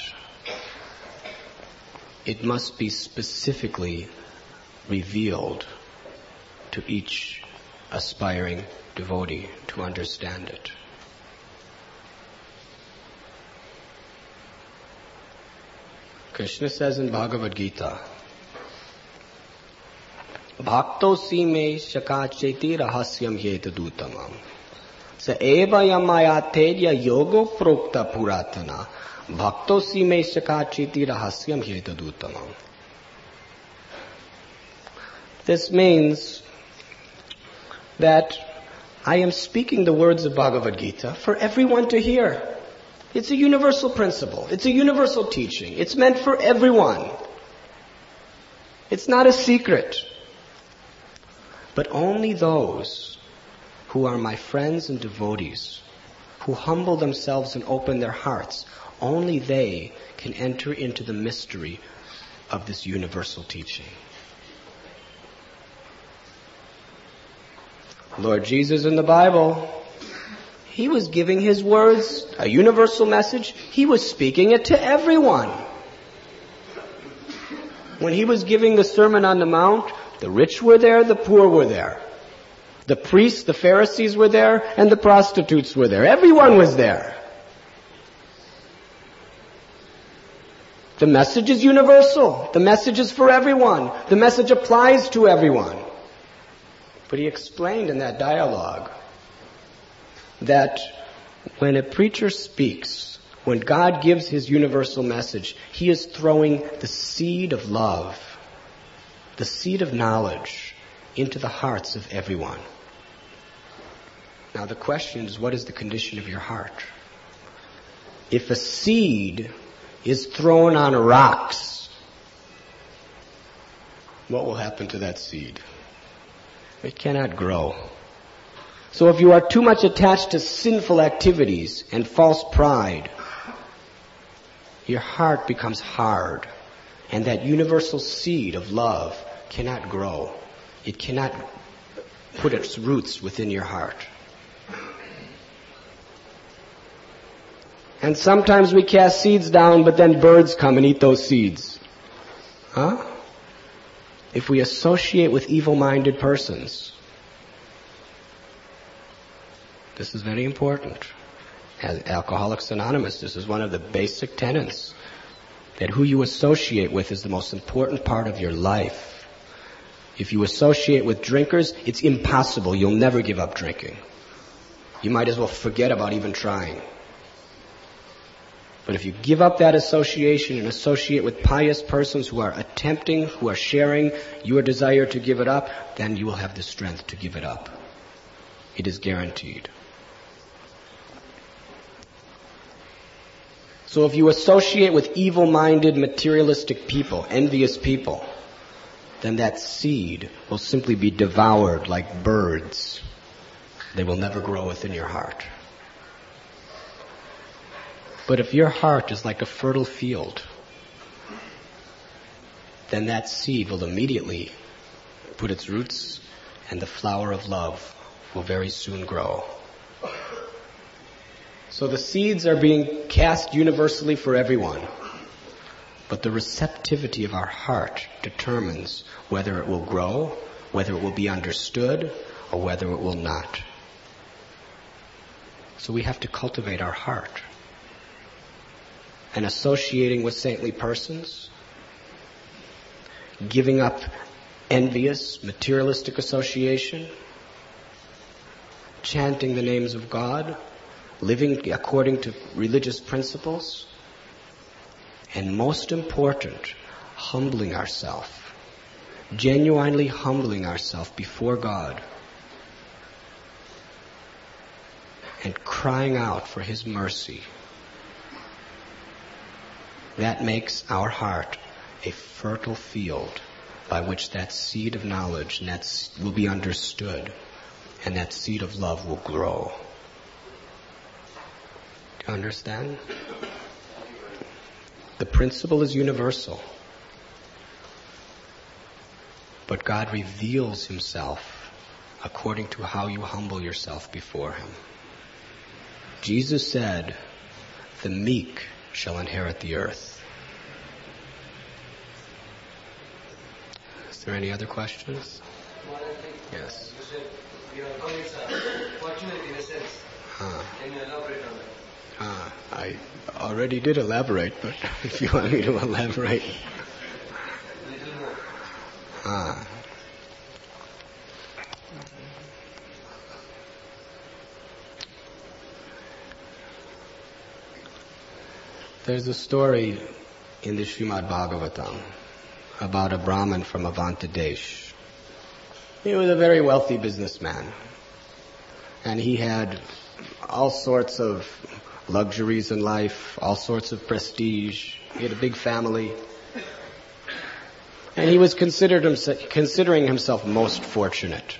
it must be specifically revealed to each aspiring devotee to understand it. Krishna says in Bhagavad Gita, Bhaktosi me shakacheti rahasyam yetadutamam. Sa eva yamayatedya yogo prokta puratana. Bhaktosi me shakacheti rahasyam yetadutamam. This means that I am speaking the words of Bhagavad Gita for everyone to hear. It's a universal principle. It's a universal teaching. It's meant for everyone. It's not a secret. But only those who are my friends and devotees, who humble themselves and open their hearts, only they can enter into the mystery of this universal teaching. Lord Jesus in the Bible, He was giving His words, a universal message. He was speaking it to everyone. When He was giving the Sermon on the Mount, the rich were there, the poor were there. The priests, the Pharisees were there, and the prostitutes were there. Everyone was there. The message is universal. The message is for everyone. The message applies to everyone. But He explained in that dialogue that when a preacher speaks, when God gives His universal message, He is throwing the seed of love, the seed of knowledge into the hearts of everyone. Now the question is, what is the condition of your heart? If a seed is thrown on rocks, what will happen to that seed? It cannot grow. So if you are too much attached to sinful activities and false pride, your heart becomes hard, and that universal seed of love cannot grow. It cannot put its roots within your heart. And sometimes we cast seeds down, but then birds come and eat those seeds. Huh? If we associate with evil-minded persons, this is very important. As Alcoholics Anonymous, this is one of the basic tenets, that who you associate with is the most important part of your life. If you associate with drinkers, it's impossible. You'll never give up drinking. You might as well forget about even trying. But if you give up that association and associate with pious persons who are attempting, who are sharing your desire to give it up, then you will have the strength to give it up. It is guaranteed. So if you associate with evil-minded, materialistic people, envious people, then that seed will simply be devoured like birds. They will never grow within your heart. But if your heart is like a fertile field, then that seed will immediately put its roots, and the flower of love will very soon grow. So the seeds are being cast universally for everyone. But the receptivity of our heart determines whether it will grow, whether it will be understood, or whether it will not. So we have to cultivate our heart. And associating with saintly persons, giving up envious, materialistic association, chanting the names of God, living according to religious principles, and most important, humbling ourselves, genuinely humbling ourselves before God, and crying out for His mercy. That makes our heart a fertile field by which that seed of knowledge will be understood, and that seed of love will grow. Do you understand? The principle is universal. But God reveals Himself according to how you humble yourself before Him. Jesus said, "The meek shall inherit the earth." Is there any other questions? Yes. You said your colleagues are fortunate in a sense. Can you elaborate on that? I already did elaborate, but if you want me to elaborate. A little more. There's a story in the Srimad Bhagavatam about a Brahmin from Avantadesh. He was a very wealthy businessman, and he had all sorts of luxuries in life, all sorts of prestige. He had a big family. And he was considering himself most fortunate.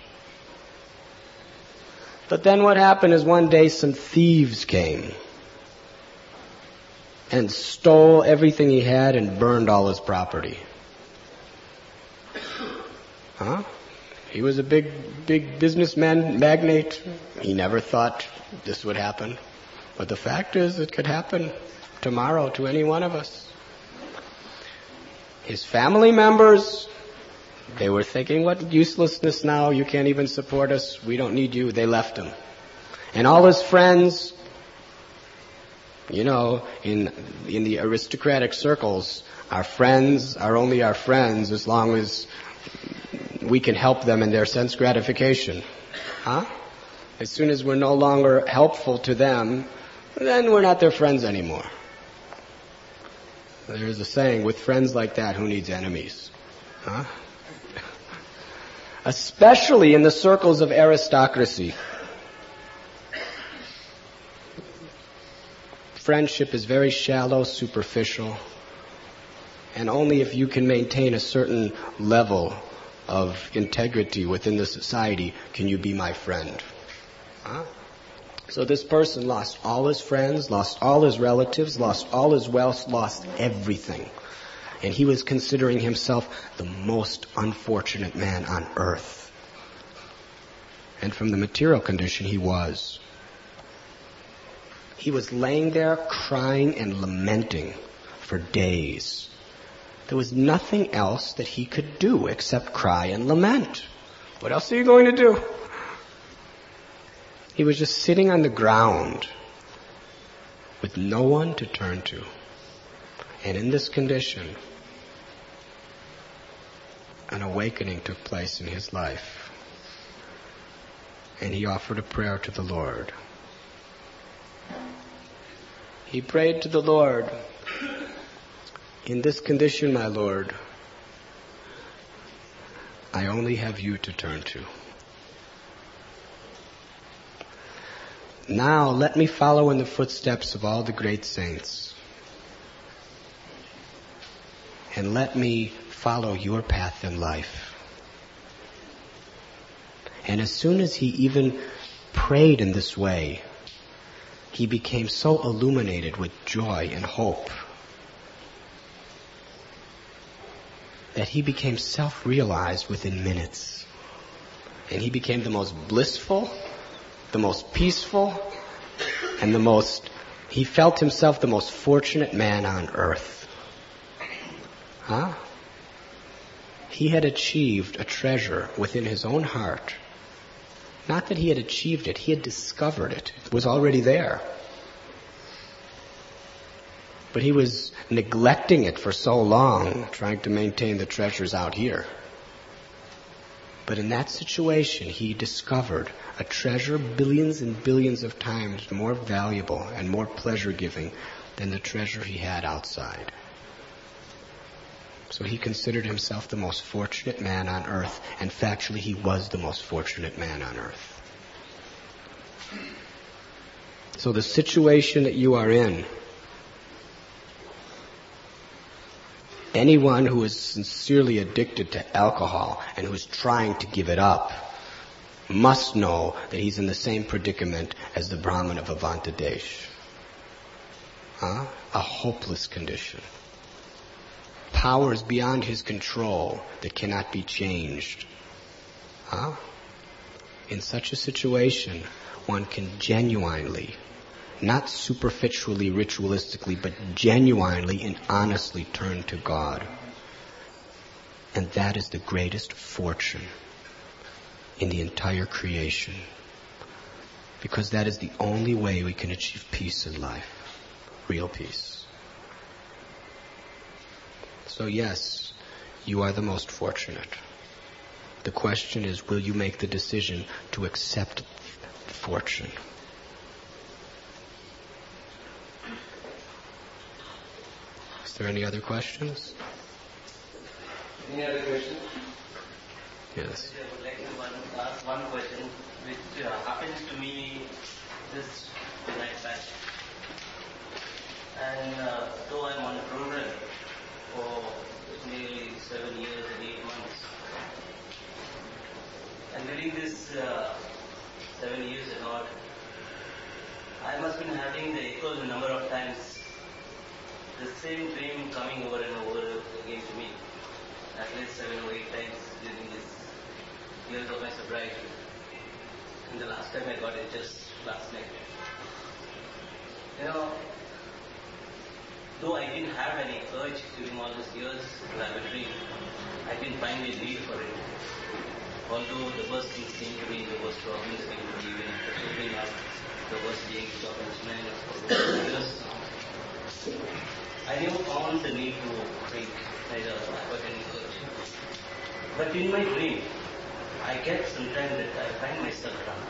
But then what happened is one day some thieves came and stole everything he had and burned all his property. He was a big businessman, magnate. He never thought this would happen. But the fact is, it could happen tomorrow to any one of us. His family members, they were thinking, what uselessness now, you can't even support us, we don't need you, they left him. And all his friends, in the aristocratic circles, our friends are only our friends as long as we can help them in their sense gratification. As soon as we're no longer helpful to them, then we're not their friends anymore. There's a saying, with friends like that, who needs enemies? Especially in the circles of aristocracy. Friendship is very shallow, superficial, and only if you can maintain a certain level of integrity within the society can you be my friend. So this person lost all his friends, lost all his relatives, lost all his wealth, lost everything. And he was considering himself the most unfortunate man on earth. And from the material condition, he was. He was laying there crying and lamenting for days. There was nothing else that he could do except cry and lament. What else are you going to do? He was just sitting on the ground with no one to turn to. And in this condition, an awakening took place in his life. And he offered a prayer to the Lord. He prayed to the Lord, "In this condition, my Lord, I only have you to turn to. Now let me follow in the footsteps of all the great saints and let me follow your path in life. And as soon as he even prayed in this way, he became so illuminated with joy and hope that he became self-realized within minutes. And he became the most blissful, the most peaceful, and he felt himself the most fortunate man on earth. He had achieved a treasure within his own heart. Not that he had achieved it, he had discovered it. It was already there. But he was neglecting it for so long, trying to maintain the treasures out here. But in that situation, he discovered a treasure billions and billions of times more valuable and more pleasure-giving than the treasure he had outside. So he considered himself the most fortunate man on earth, and factually he was the most fortunate man on earth. So the situation that you are in, anyone who is sincerely addicted to alcohol and who is trying to give it up must know that he's in the same predicament as the Brahmin of Avantadesh. A hopeless condition. Powers beyond his control that cannot be changed. In such a situation, one can genuinely, not superficially, ritualistically, but genuinely and honestly turn to God. And that is the greatest fortune in the entire creation. Because that is the only way we can achieve peace in life. Real peace. So yes, you are the most fortunate. The question is, will you make the decision to accept fortune? Is there any other questions? Any other questions? Yes. I would like to ask one question which happens to me this night back. And though I'm on a program for nearly 7 years and 8 months, and during this 7 years and odd, I must have been having the equal number of times the same dream coming over and over again to me, at least 7 or 8 times during this years of my sobriety. And the last time I got it just last night. Though I didn't have any urge during all these years to have a dream, I didn't find a need for it. Although the worst things came to me, the worst problems came to me, when particularly not the worst being of man or years. I never found the need to drink, neither got any urge. But in my dream, I get sometimes that I find myself drunk.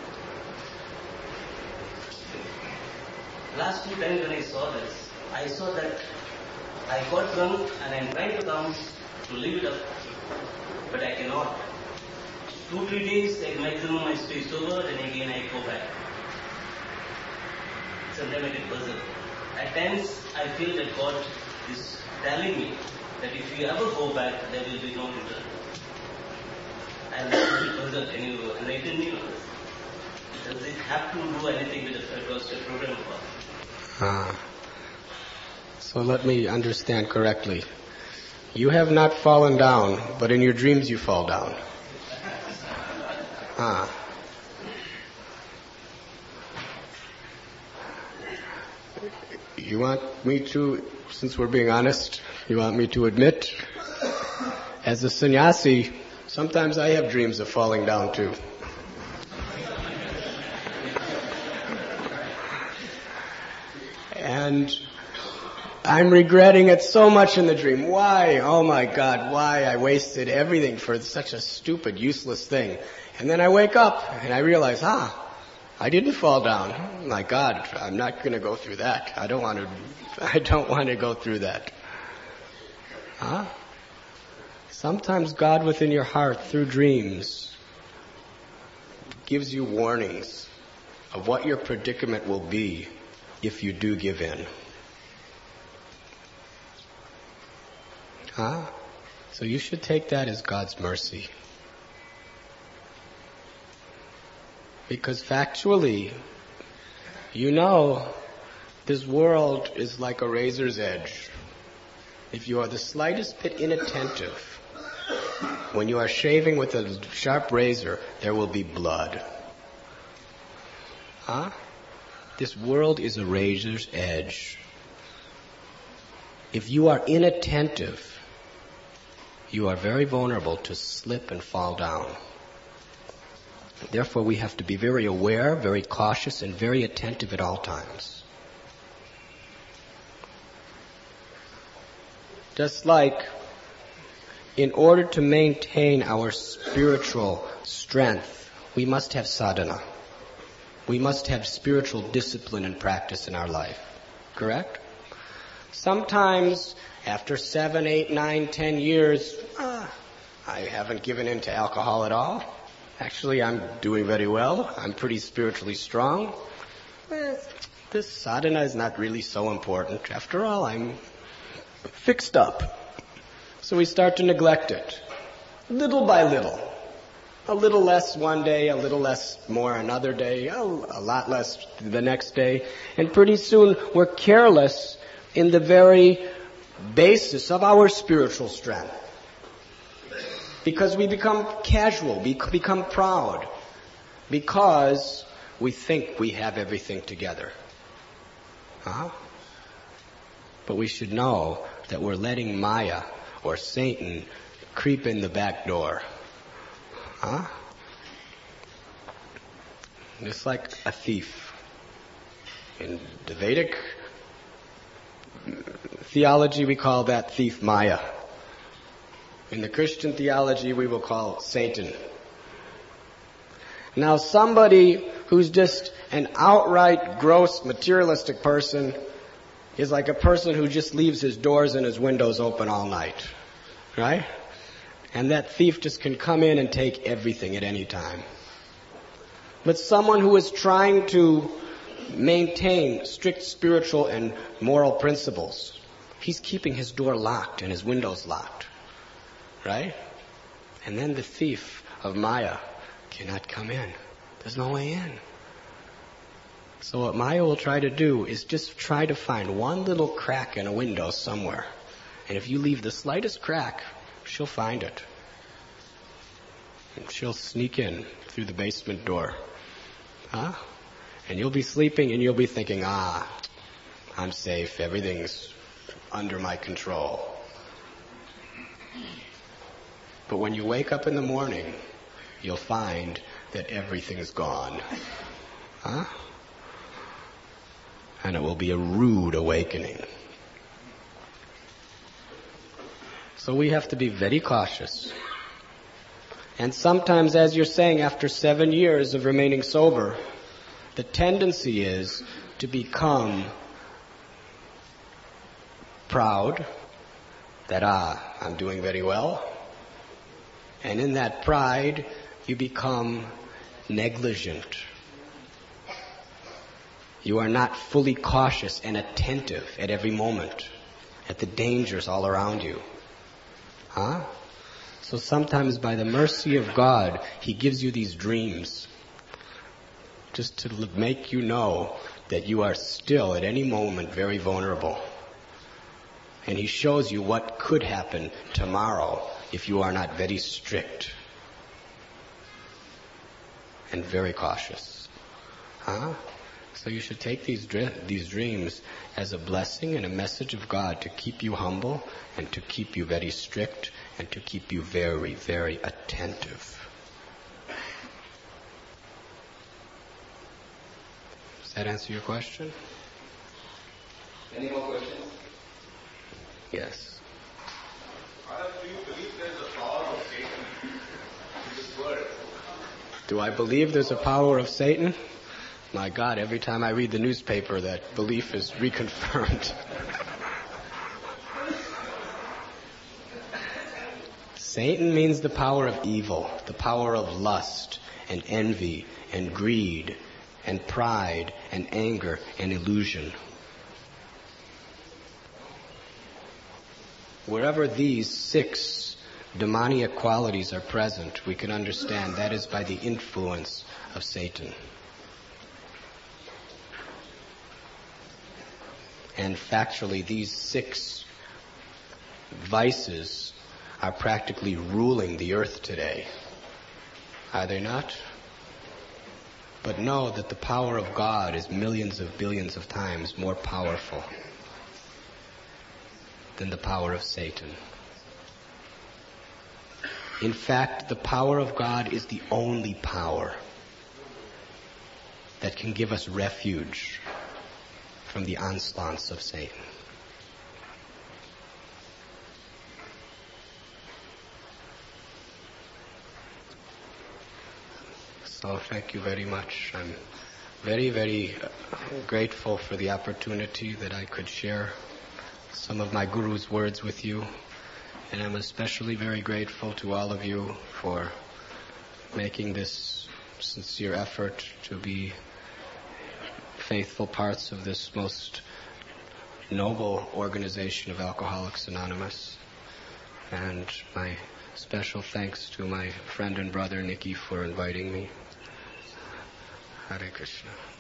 Last 2 times when I saw this, I saw that I got drunk and I'm trying to come to live it up, but I cannot. 2-3 days at maximum I stay sober, then again I go back. Sometimes I get puzzled. At times I feel that God is telling me that if you ever go back, there will be no return. I am a puzzled. Can you enlighten me on this? Does it have to do anything with the first program of God? So let me understand correctly. You have not fallen down, but in your dreams you fall down. You want me to, since we're being honest, you want me to admit, as a sannyasi, sometimes I have dreams of falling down too. And I'm regretting it so much in the dream. Why? Oh my God, why? I wasted everything for such a stupid, useless thing. And then I wake up and I realize, I didn't fall down. My God, I'm not going to go through that. I don't want to go through that. Sometimes God within your heart, through dreams, gives you warnings of what your predicament will be if you do give in. Huh? So you should take that as God's mercy. Because factually, you know, this world is like a razor's edge. If you are the slightest bit inattentive, when you are shaving with a sharp razor, there will be blood. Huh? This world is a razor's edge. If you are inattentive, you are very vulnerable to slip and fall down. Therefore, we have to be very aware, very cautious, and very attentive at all times. Just like in order to maintain our spiritual strength, we must have sadhana. We must have spiritual discipline and practice in our life. Correct? Sometimes, after 7, 8, 9, 10 years, I haven't given in to alcohol at all. Actually, I'm doing very well. I'm pretty spiritually strong. This sadhana is not really so important. After all, I'm fixed up. So we start to neglect it, little by little. A little less one day, a little less more another day, a lot less the next day. And pretty soon we're careless in the very basis of our spiritual strength. Because we become casual, we become proud. Because we think we have everything together. But we should know that we're letting Maya or Satan creep in the back door. Just like a thief. In the Vedic theology, we call that thief Maya. In the Christian theology, we will call Satan. Now, somebody who's just an outright gross materialistic person is like a person who just leaves his doors and his windows open all night. Right? And that thief just can come in and take everything at any time. But someone who is trying to maintain strict spiritual and moral principles, he's keeping his door locked and his windows locked. Right? And then the thief of Maya cannot come in. There's no way in. So what Maya will try to do is just try to find one little crack in a window somewhere. And if you leave the slightest crack, she'll find it. And she'll sneak in through the basement door. And you'll be sleeping and you'll be thinking, I'm safe, everything's under my control. But when you wake up in the morning, you'll find that everything's gone. And it will be a rude awakening. So we have to be very cautious. And sometimes, as you're saying, after 7 years of remaining sober, the tendency is to become proud that, I'm doing very well. And in that pride, you become negligent. You are not fully cautious and attentive at every moment, at the dangers all around you. So sometimes by the mercy of God, He gives you these dreams just to make you know that you are still at any moment very vulnerable. And He shows you what could happen tomorrow if you are not very strict and very cautious. So you should take these dreams as a blessing and a message of God to keep you humble and to keep you very strict and to keep you very, very attentive. Does that answer your question? Any more questions? Yes. Do you believe there is a power of Satan in this world? Do I believe there's a power of Satan? My God, every time I read the newspaper, that belief is reconfirmed. Satan means the power of evil, the power of lust and envy and greed and pride and anger and illusion. wherever these 6 demoniac qualities are present, we can understand that is by the influence of Satan. And factually, these 6 vices are practically ruling the earth today. Are they not? But know that the power of God is millions of billions of times more powerful than the power of Satan. In fact, the power of God is the only power that can give us refuge from the onslaughts of Satan. So thank you very much. I'm very, very grateful for the opportunity that I could share some of my Guru's words with you. And I'm especially very grateful to all of you for making this sincere effort to be faithful parts of this most noble organization of Alcoholics Anonymous. And my special thanks to my friend and brother Nikki for inviting me. Hare Krishna.